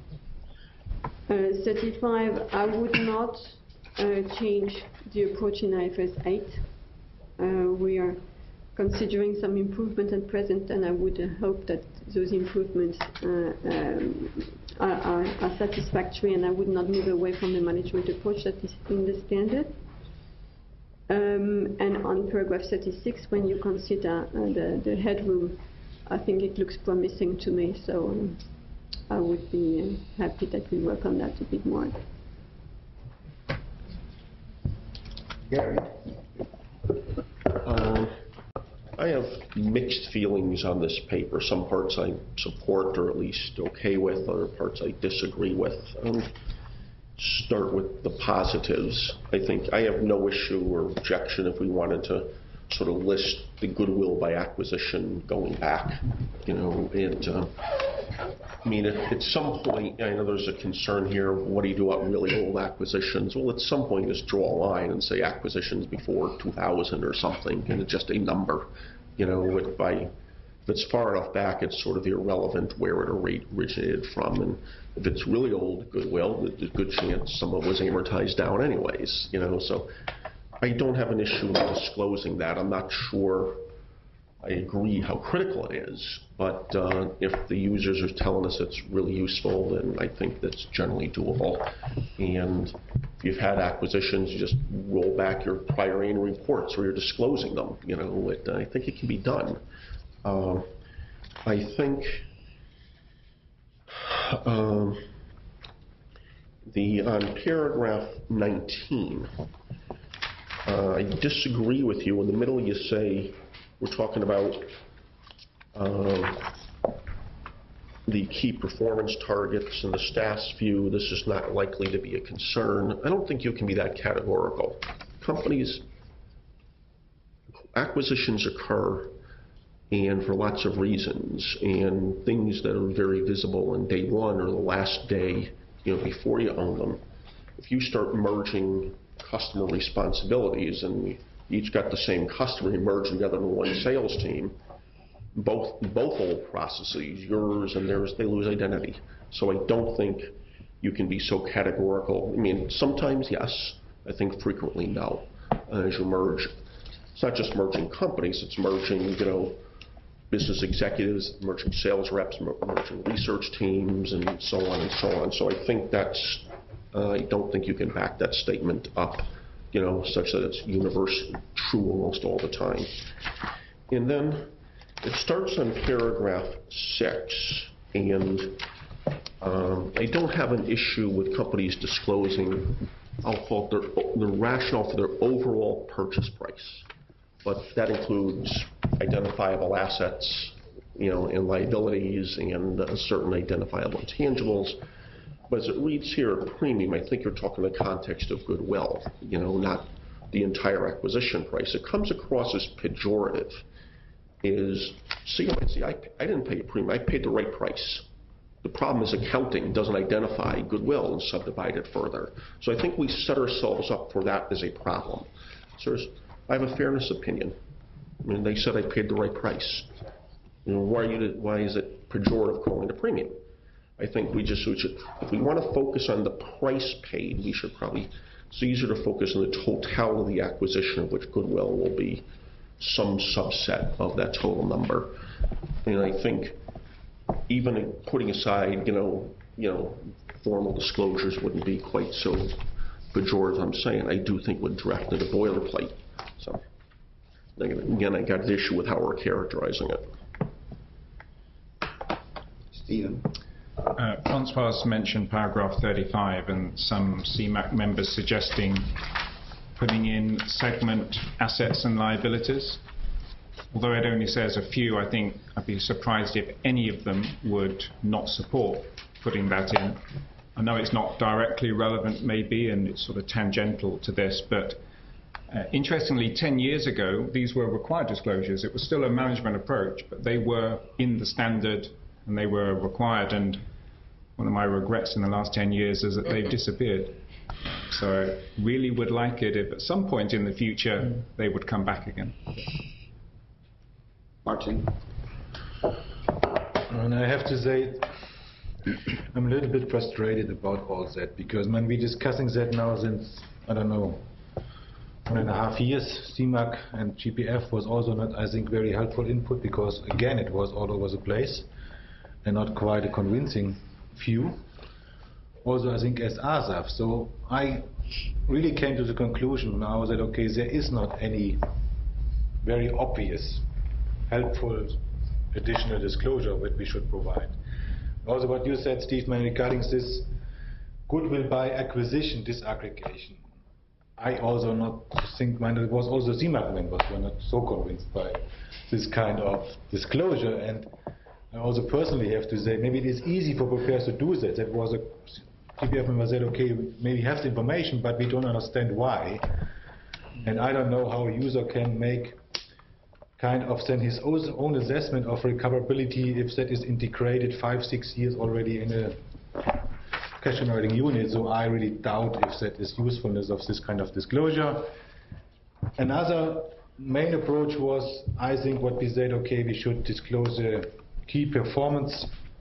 35, I would not change the approach in IFRS 8. We are considering some improvement at present, and I would hope that those improvements are satisfactory, and I would not move away from the management approach that is in the standard. And on paragraph 36, when you consider the headroom, I think it looks promising to me, so I would be happy that we work on that a bit more. Gary? I have mixed feelings on this paper. Some parts I support or at least okay with, other parts I disagree with. Start with the positives. I think I have no issue or objection if we wanted to sort of list the goodwill by acquisition going back. You know, I mean, at some point, I know there's a concern here, what do you do about really old acquisitions? Well, at some point, just draw a line and say acquisitions before 2000 or something, and it's just a number. You know, if it's far enough back, it's sort of irrelevant where it originated from. And if it's really old goodwill, there's a good chance some of it was amortized down anyways. You know, so I don't have an issue with disclosing that. I'm not sure I agree how critical it is, but if the users are telling us it's really useful, then I think that's generally doable. And if you've had acquisitions, you just roll back your prior annual reports where you're disclosing them. You know, I think it can be done. I think on paragraph 19, I disagree with you. In the middle, you say we're talking about the key performance targets and the staff's view. This is not likely to be a concern. I don't think you can be that categorical. Companies, acquisitions occur, and for lots of reasons, and things that are very visible on day one or the last day, you know, before you own them. If you start merging customer responsibilities and you each got the same customer, you merge together in one sales team, both old processes, yours and theirs, they lose identity. So I don't think you can be so categorical. I mean, sometimes yes, I think frequently no. As you merge, it's not just merging companies, it's merging, you know, business executives, merging sales reps, merging research teams, and so on and so on. So I think that's, I don't think you can back that statement up, you know, such that it's universally true almost all the time. And then it starts on paragraph 6, and I don't have an issue with companies disclosing, I'll call it the rationale for their overall purchase price. But that includes identifiable assets, you know, and liabilities and certain identifiable intangibles. But as it reads here, premium, I think you're talking in the context of goodwill, not the entire acquisition price. It comes across as pejorative. I didn't pay a premium, I paid the right price. The problem is accounting doesn't identify goodwill and subdivide it further. So I think we set ourselves up for that as a problem. So I have a fairness opinion. I mean, they said I paid the right price. Why is it pejorative calling it a premium? I think we should, if we want to focus on the price paid, we should probably, it's easier to focus on the totality of the acquisition, of which goodwill will be some subset of that total number. And I think even putting aside, formal disclosures wouldn't be quite so pejorative. I'm saying I do think would direct into boilerplate. So again, I got the issue with how we're characterizing it. Stephen. Francois mentioned paragraph 35 and some CMAC members suggesting putting in segment assets and liabilities. Although it only says a few, I think I'd be surprised if any of them would not support putting that in. I know it's not directly relevant maybe, and it's sort of tangential to this, but interestingly, 10 years ago, these were required disclosures. It was still a management approach, but they were in the standard and they were required. And one of my regrets in the last 10 years is that they've disappeared. So I really would like it if at some point in the future they would come back again. Martin. And I have to say, I'm a little bit frustrated about all that, because when we're discussing that now since, I don't know, 1.5 years, CMAC and GPF was also not, I think, very helpful input, because again, it was all over the place and not quite a convincing view. Also, I think as ASAF. So I really came to the conclusion now that, okay, there is not any very obvious, helpful additional disclosure that we should provide. Also what you said, Steve, regarding this goodwill by acquisition disaggregation. I also not think, it was also CMAC members were not so convinced by this kind of disclosure. And I also personally have to say, maybe it is easy for preparers to do that. That was a GPF member said, okay, maybe have the information, but we don't understand why. And I don't know how a user can make kind of then his own assessment of recoverability if that is integrated 5-6 years already in a cash generating unit. So I really doubt if that is usefulness of this kind of disclosure. Another main approach was, I think, what we said, okay, we should disclose the key performance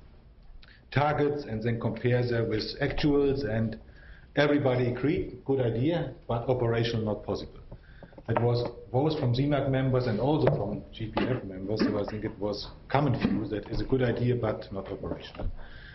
targets and then compare them with actuals, and everybody agreed, good idea, but operational not possible. It was both from CMAC members and also from GPF members, so I think it was common view that is a good idea but not operational.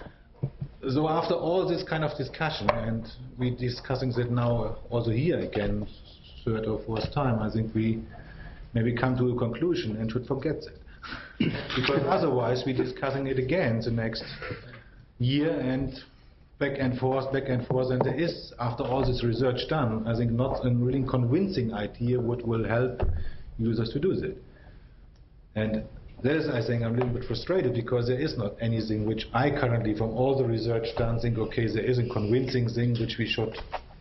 So after all this kind of discussion, and we're discussing that now also here again, third or fourth time, I think we maybe come to a conclusion and should forget that. Because otherwise we're discussing it again the next year and back and forth, and there is, after all this research done, I think not a really convincing idea what will help users to do that. And this, I think, I'm a little bit frustrated because there is not anything which I currently, from all the research done, think, okay, there is a convincing thing which we should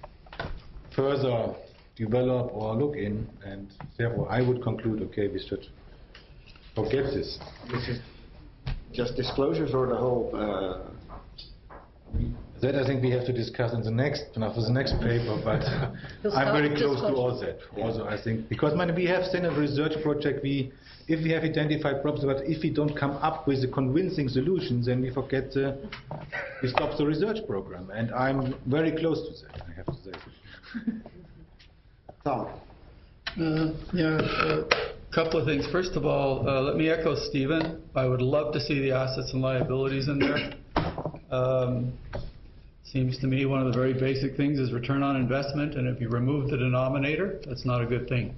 further develop or look in, and therefore I would conclude, okay, we should forget this. This is just disclosures or the whole... That I think we have to discuss in the next, after the next paper, but I'm very close to all that. Also, I think, because when we have sent a research project, if we have identified problems, but if we don't come up with a convincing solution, then we forget we stop the research program. And I'm very close to that, I have to say. Tom. A couple of things. First of all, let me echo Stephen. I would love to see the assets and liabilities in there. Seems to me one of the very basic things is return on investment, and if you remove the denominator, that's not a good thing.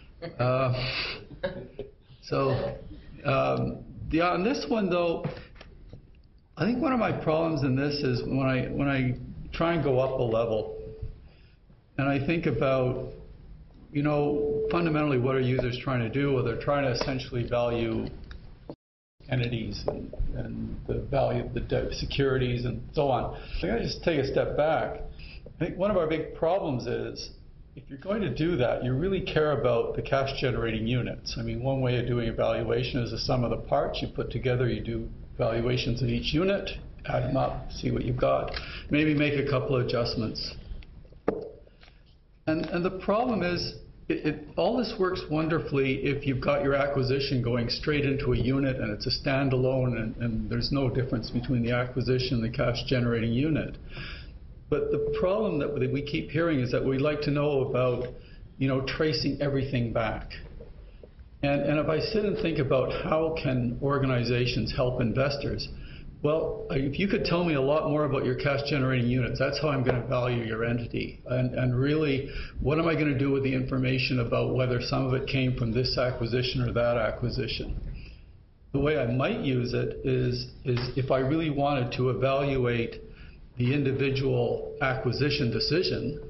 On this one though, I think one of my problems in this is when I try and go up a level, and I think about, fundamentally what are users trying to do? Well, they're trying to essentially value entities and the value of the debt securities and so on. I think I just take a step back. I think one of our big problems is if you're going to do that, you really care about the cash generating units. I mean, one way of doing evaluation is the sum of the parts. You put together, you do valuations of each unit, add them up, see what you've got, maybe make a couple of adjustments. And the problem is, all this works wonderfully if you've got your acquisition going straight into a unit and it's a standalone and there's no difference between the acquisition and the cash generating unit. But the problem that we keep hearing is that we'd like to know about, tracing everything back. And if I sit and think about how can organizations help investors, well, if you could tell me a lot more about your cash generating units, that's how I'm going to value your entity. And really, what am I going to do with the information about whether some of it came from this acquisition or that acquisition? The way I might use it is if I really wanted to evaluate the individual acquisition decision,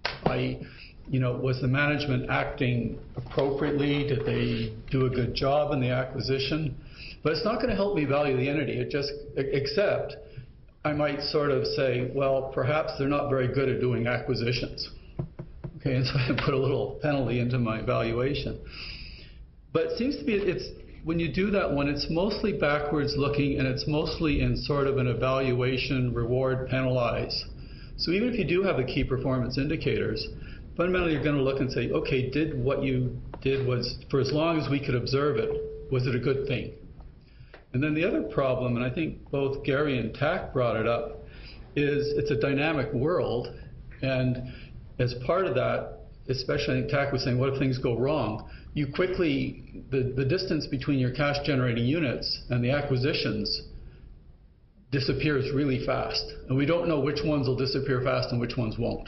was the management acting appropriately? Did they do a good job in the acquisition? But it's not going to help me value the entity. Except I might sort of say, well, perhaps they're not very good at doing acquisitions. Okay, and so I put a little penalty into my valuation. But it seems to be when you do that one, it's mostly backwards looking, and it's mostly in sort of an evaluation, reward, penalize. So even if you do have the key performance indicators, fundamentally you're going to look and say, okay, what you did was, for as long as we could observe it, was it a good thing? And then the other problem, and I think both Gary and Tak brought it up, is it's a dynamic world, and as part of that, especially I think Tak was saying, what if things go wrong? You quickly, the distance between your cash generating units and the acquisitions disappears really fast. And we don't know which ones will disappear fast and which ones won't.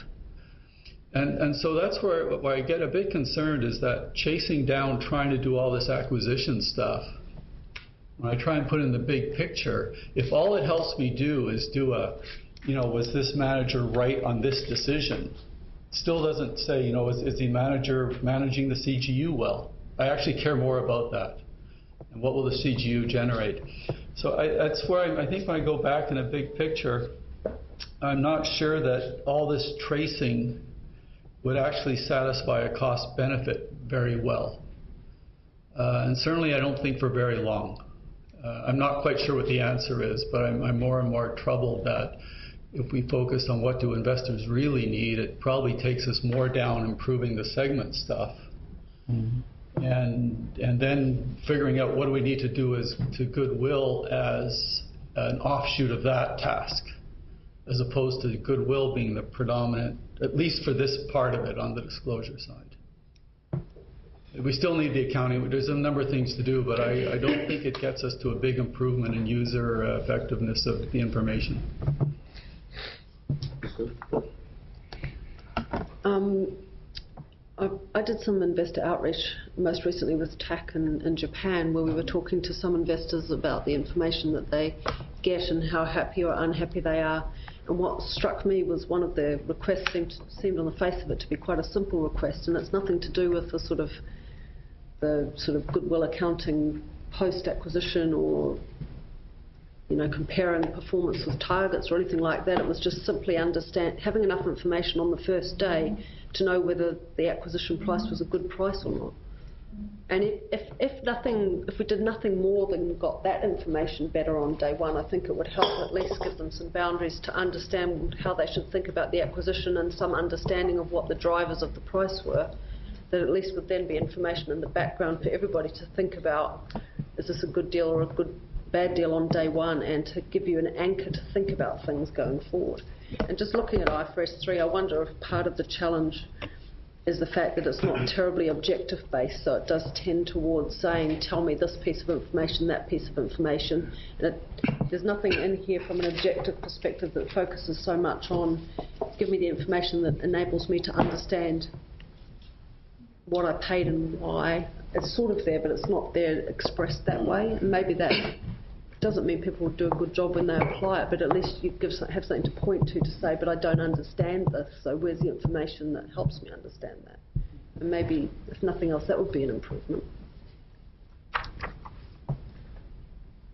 And so that's where I get a bit concerned, is that chasing down, trying to do all this acquisition stuff, when I try and put in the big picture, if all it helps me do is was this manager right on this decision? Still doesn't say, is the manager managing the CGU well? I actually care more about that. And what will the CGU generate? So that's where I think when I go back in a big picture, I'm not sure that all this tracing would actually satisfy a cost benefit very well. And certainly I don't think for very long. I'm not quite sure what the answer is, but I'm more and more troubled that if we focus on what do investors really need, it probably takes us more down improving the segment stuff. Mm-hmm. And then figuring out what do we need to do to goodwill as an offshoot of that task, as opposed to goodwill being the predominant, at least for this part of it on the disclosure side. We still need the accounting. There's a number of things to do, but I don't think it gets us to a big improvement in user effectiveness of the information. I did some investor outreach most recently with Tak in Japan, where we were talking to some investors about the information that they get and how happy or unhappy they are. And what struck me was one of the requests seemed on the face of it to be quite a simple request, and it's nothing to do with the sort of goodwill accounting post-acquisition or comparing performance with targets or anything like that. It was just simply having enough information on the first day to know whether the acquisition price was a good price or not. And if we did nothing more than got that information better on day one, I think it would help at least give them some boundaries to understand how they should think about the acquisition and some understanding of what the drivers of the price were. That at least would then be information in the background for everybody to think about, is this a good deal or a bad deal on day one, and to give you an anchor to think about things going forward. And just looking at IFRS 3, I wonder if part of the challenge is the fact that it's not terribly objective based, so it does tend towards saying, tell me this piece of information, that piece of information. And there's nothing in here from an objective perspective that focuses so much on, give me the information that enables me to understand what I paid and why. It's sort of there, but it's not there expressed that way. And maybe that doesn't mean people will do a good job when they apply it, but at least you have something to point to say, but I don't understand this, so where's the information that helps me understand that? And maybe, if nothing else, that would be an improvement.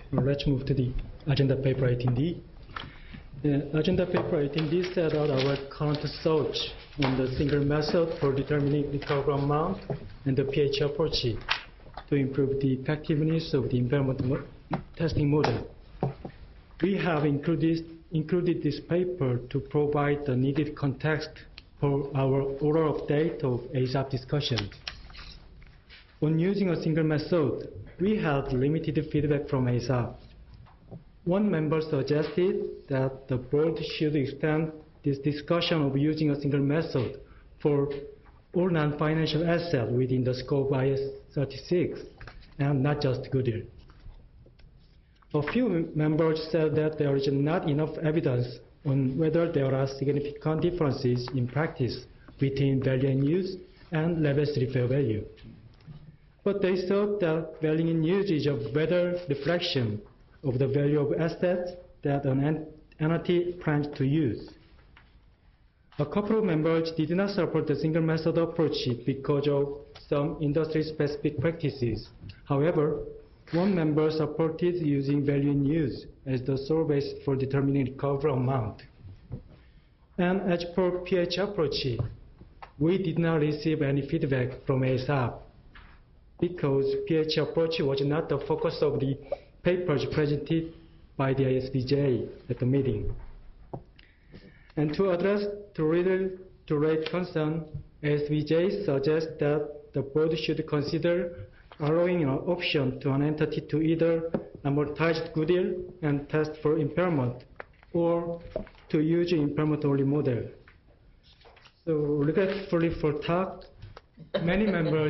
let's move to the agenda paper 18D. Agenda paper 18D set out our current thoughts on the single method for determining recoverable amount and the pH approach to improve the effectiveness of the impairment testing model. We have included this paper to provide the needed context for our oral update of ASAP discussion. On using a single method, we had limited feedback from ASAP. One member suggested that the board should extend this discussion of using a single method for all non-financial assets within the scope of IS 36 and not just goodwill. A few members said that there is not enough evidence on whether there are significant differences in practice between value in use and level 3 fair value. But they thought that value in use is a better reflection of the value of assets that an entity plans to use. A couple of members did not support the single method approach because of some industry-specific practices. However, one member supported using value in use as the sole base for determining recoverable amount. And as for pH approach, we did not receive any feedback from ASAP because pH approach was not the focus of the papers presented by the ISBJ at the meeting. And to address the reader-to-rate concern, ISBJ suggests that the board should consider allowing an option to an entity to either amortize goodwill and test for impairment or to use an impairment-only model. So regretfully for TAC, many members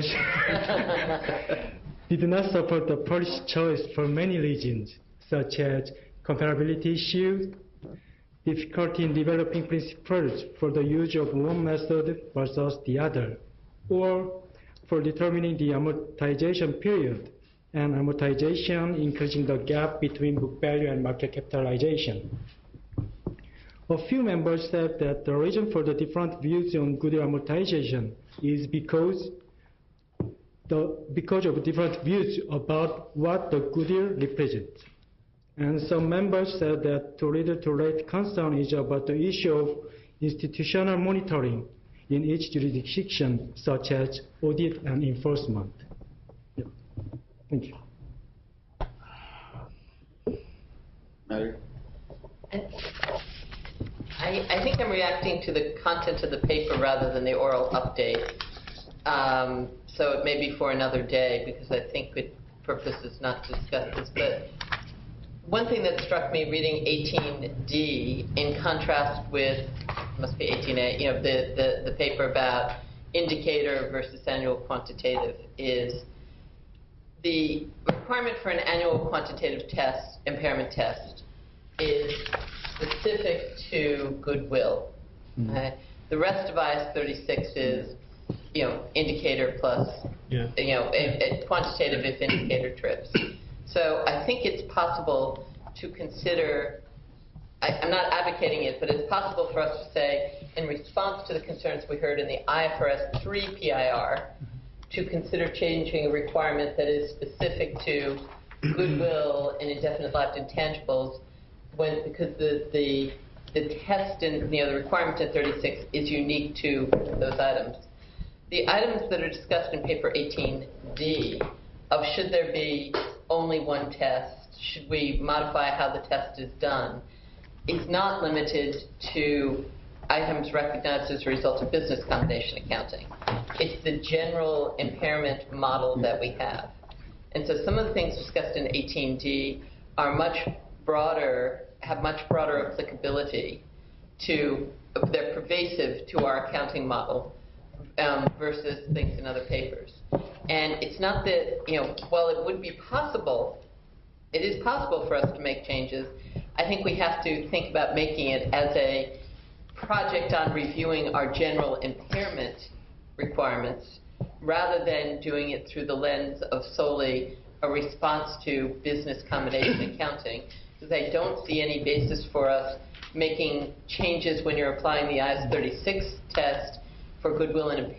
did not support the Polish choice for many reasons, such as comparability issues, difficulty in developing principles for the use of one method versus the other, or for determining the amortization period and amortization increasing the gap between book value and market capitalization. A few members said that the reason for the different views on goodwill amortization is because of different views about what the goodwill represents. And some members said that the reader-to-rate concern is about the issue of institutional monitoring in each jurisdiction, such as audit and enforcement. Yeah. Thank you. Mary? I think I'm reacting to the content of the paper rather than the oral update. So it may be for another day because I think the purpose is not to discuss this. But one thing that struck me reading 18D in contrast with, must be 18A, you know, the paper about indicator versus annual quantitative is the requirement for an annual quantitative test, impairment test, is specific to goodwill. The rest of IS 36 is, you know, indicator plus, you know, quantitative if indicator trips. So I think it's possible to consider, I'm not advocating it, but it's possible for us to say, in response to the concerns we heard in the IFRS 3 PIR, to consider changing a requirement that is specific to goodwill and indefinite-lived intangibles, because the test and, you know, the requirement in 36 is unique to those items. The items that are discussed in paper 18D of should there be only one test, should we modify how the test is done, is not limited to items recognized as a result of business combination accounting. It's the general impairment model that we have. And so some of the things discussed in 18D are much broader, have much broader applicability to, they're pervasive to our accounting model versus things in other papers. And it's not that, you know, while it would be possible, it is possible for us to make changes, I think we have to think about making it as a project on reviewing our general impairment requirements rather than doing it through the lens of solely a response to business combination accounting, because I don't see any basis for us making changes when you're applying the IS 36 test for goodwill and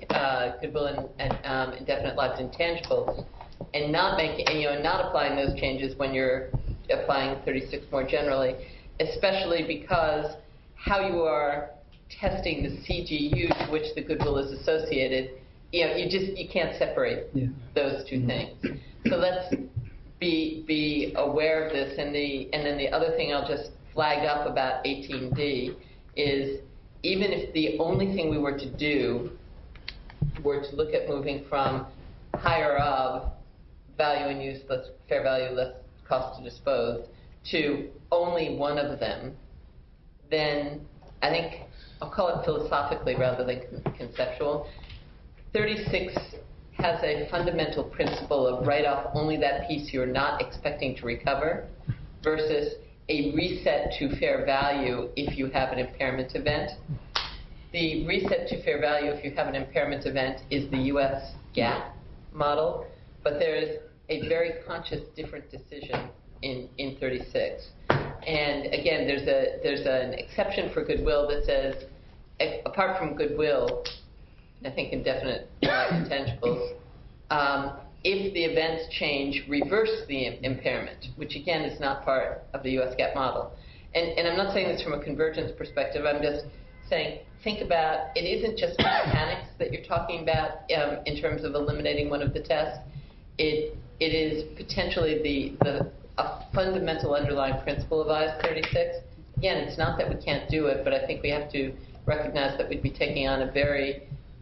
indefinite-lived intangibles, and not making, you know, not applying those changes when you're applying 36 more generally, especially because how you are testing the CGU to which the goodwill is associated, you can't separate those two things. So let's be aware of this. And then the other thing I'll just flag up about 18D is, even if the only thing we were to do were to look at moving from higher of value in use less fair value less cost to dispose to only one of them, then I think I'll call it philosophically rather than conceptual. 36 has a fundamental principle of write off only that piece you're not expecting to recover versus a reset to fair value if you have an impairment event. The reset to fair value if you have an impairment event is the US GAAP model, but there is a very conscious different decision in 36. And again, there's an exception for goodwill that says, apart from goodwill, I think indefinite intangibles, if the events change, reverse the impairment, which again is not part of the US GAAP model. And I'm not saying this from a convergence perspective, I'm just saying, think about, it isn't just mechanics that you're talking about in terms of eliminating one of the tests. It is potentially a fundamental underlying principle of IAS 36. Again, it's not that we can't do it, but I think we have to recognize that we'd be taking on a very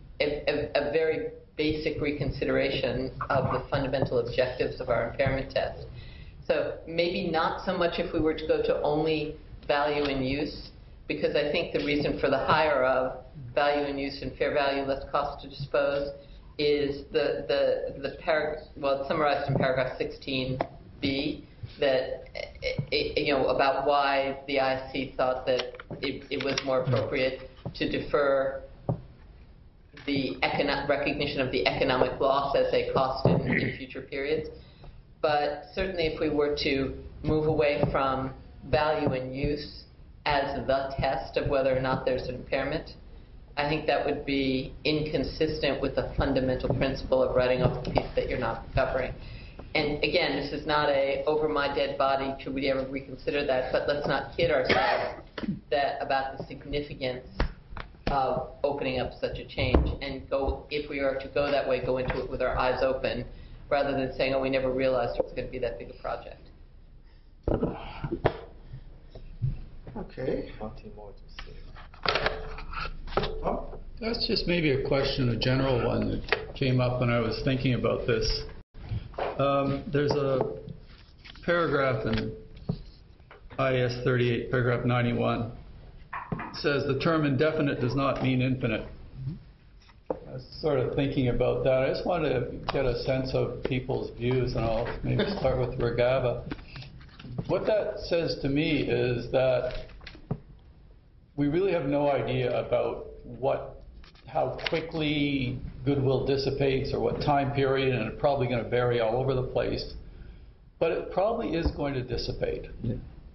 basic reconsideration of the fundamental objectives of our impairment test. So maybe not so much if we were to go to only value in use, because I think the reason for the higher of value in use and fair value less cost to dispose is the it's summarized in paragraph 16b, that about why the ISC thought that it was more appropriate to defer the recognition of the economic loss as a cost in future periods. But certainly if we were to move away from value in use as the test of whether or not there's an impairment, I think that would be inconsistent with the fundamental principle of writing off the piece that you're not recovering. And again, this is not a over my dead body, should we ever reconsider that, but let's not kid ourselves about the significance of opening up such a change, and if we are to go that way, go into it with our eyes open, rather than saying, oh, we never realized it was going to be that big a project. Okay. That's just maybe a question, a general one that came up when I was thinking about this. There's a paragraph in IAS 38, paragraph 91. It says the term indefinite does not mean infinite. I was sort of thinking about that. I just wanted to get a sense of people's views, and I'll maybe start with Regava. What that says to me is that we really have no idea about how quickly goodwill dissipates or what time period, and it's probably going to vary all over the place. But it probably is going to dissipate. Yeah.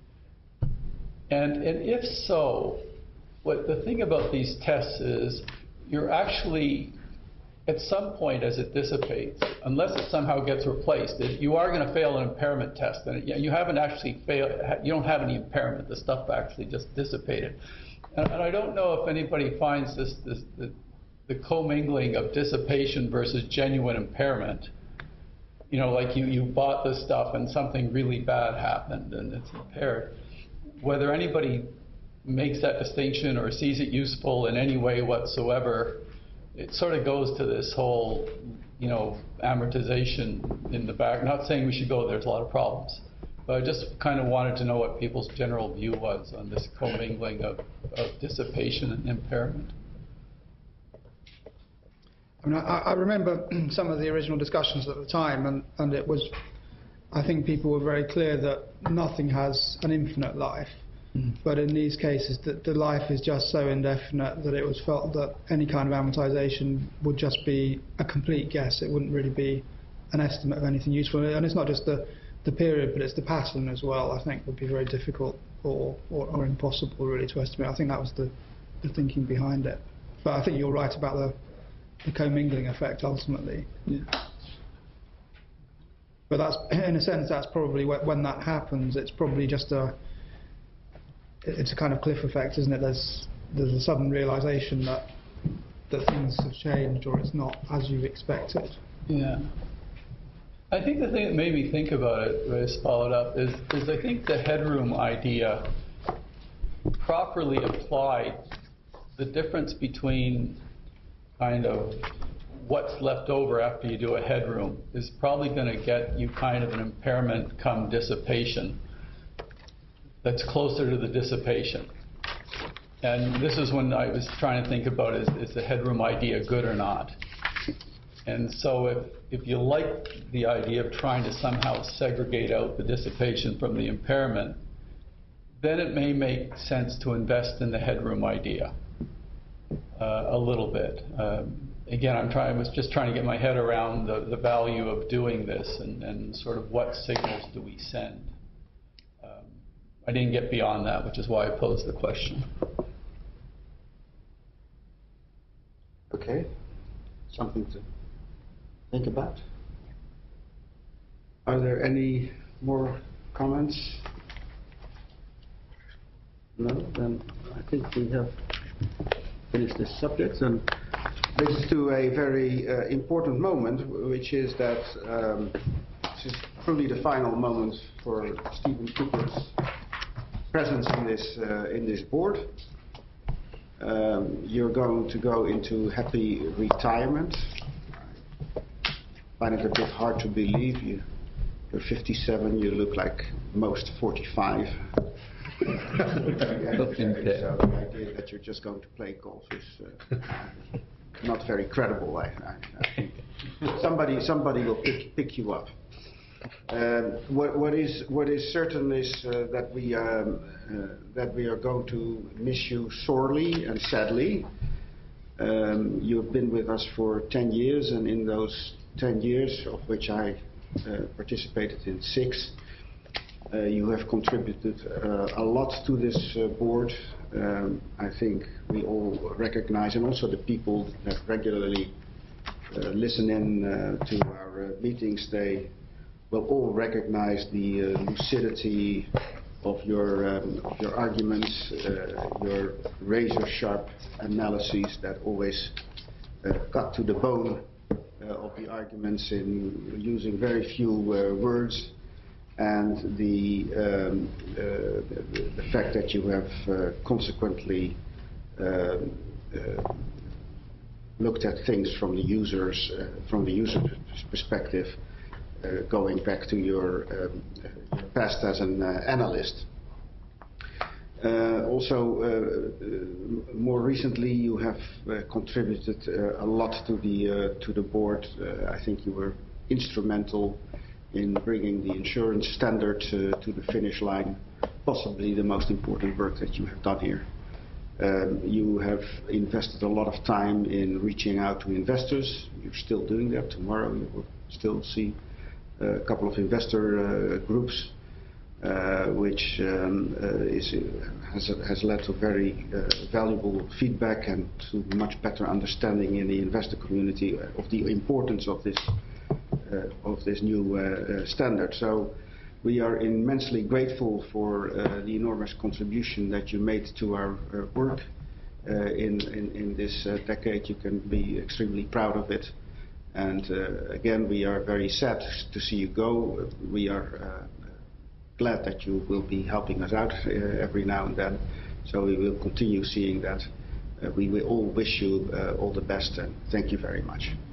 And if so, the thing about these tests is you're actually, at some point as it dissipates, unless it somehow gets replaced, you are going to fail an impairment test. And you haven't actually failed, you don't have any impairment. The stuff actually just dissipated. And I don't know if anybody finds the commingling of dissipation versus genuine impairment. Like you bought this stuff and something really bad happened and it's impaired. Whether anybody makes that distinction or sees it useful in any way whatsoever, it sort of goes to this whole, amortization in the back. Not saying we should go there, there's a lot of problems. But I just kind of wanted to know what people's general view was on this commingling of dissipation and impairment. I remember some of the original discussions at the time, and it was, I think people were very clear that nothing has an infinite life. But in these cases, the life is just so indefinite that it was felt that any kind of amortization would just be a complete guess. It wouldn't really be an estimate of anything useful. And it's not just the period, but it's the pattern as well, I think would be very difficult or impossible really to estimate. I think that was the thinking behind it. But I think you're right about the commingling effect ultimately. Yeah. But that's, in a sense, that's probably when that happens. It's probably just it's a kind of cliff effect, isn't it? There's a sudden realization that things have changed or it's not as you expected. Yeah. I think the thing that made me think about it, when I followed up, is I think the headroom idea, properly applied, the difference between kind of what's left over after you do a headroom is probably going to get you kind of an impairment come dissipation that's closer to the dissipation. And this is when I was trying to think about is the headroom idea good or not? And so if you like the idea of trying to somehow segregate out the dissipation from the impairment, then it may make sense to invest in the headroom idea a little bit. Again, I was just trying to get my head around the value of doing this and sort of what signals do we send. I didn't get beyond that, which is why I posed the question. Okay, something to think about. Are there any more comments? No? Then I think we have finished this subject and brings us to a very important moment, which is that this is truly the final moment for Stephen Cooper's presence in this board. You're going to go into happy retirement. I find it a bit hard to believe. You're 57, you look like most 45. So the idea that you're just going to play golf is not very credible. I think somebody will pick you up. What is certain is that we are going to miss you sorely and sadly. You've been with us for 10 years, and in those 10 years, of which I participated in 6, you have contributed a lot to this board. I think we all recognize, and also the people that regularly listen in to our meetings, they will all recognize the lucidity of your arguments, your razor-sharp analyses that always cut to the bone of the arguments in using very few words, and the fact that you have consequently looked at things from the user's perspective, going back to your past as an analyst. Also, more recently, you have contributed a lot to the board. I think you were instrumental in bringing the insurance standard to the finish line, possibly the most important work that you have done here. You have invested a lot of time in reaching out to investors. You're still doing that. Tomorrow you will still see a couple of investor groups, which has led to very valuable feedback and to much better understanding in the investor community of the importance of this new standard. So we are immensely grateful for the enormous contribution that you made to our work in this decade. You can be extremely proud of it. And again, we are very sad to see you go. We are glad that you will be helping us out every now and then. So we will continue seeing that. We will all wish you all the best, and thank you very much.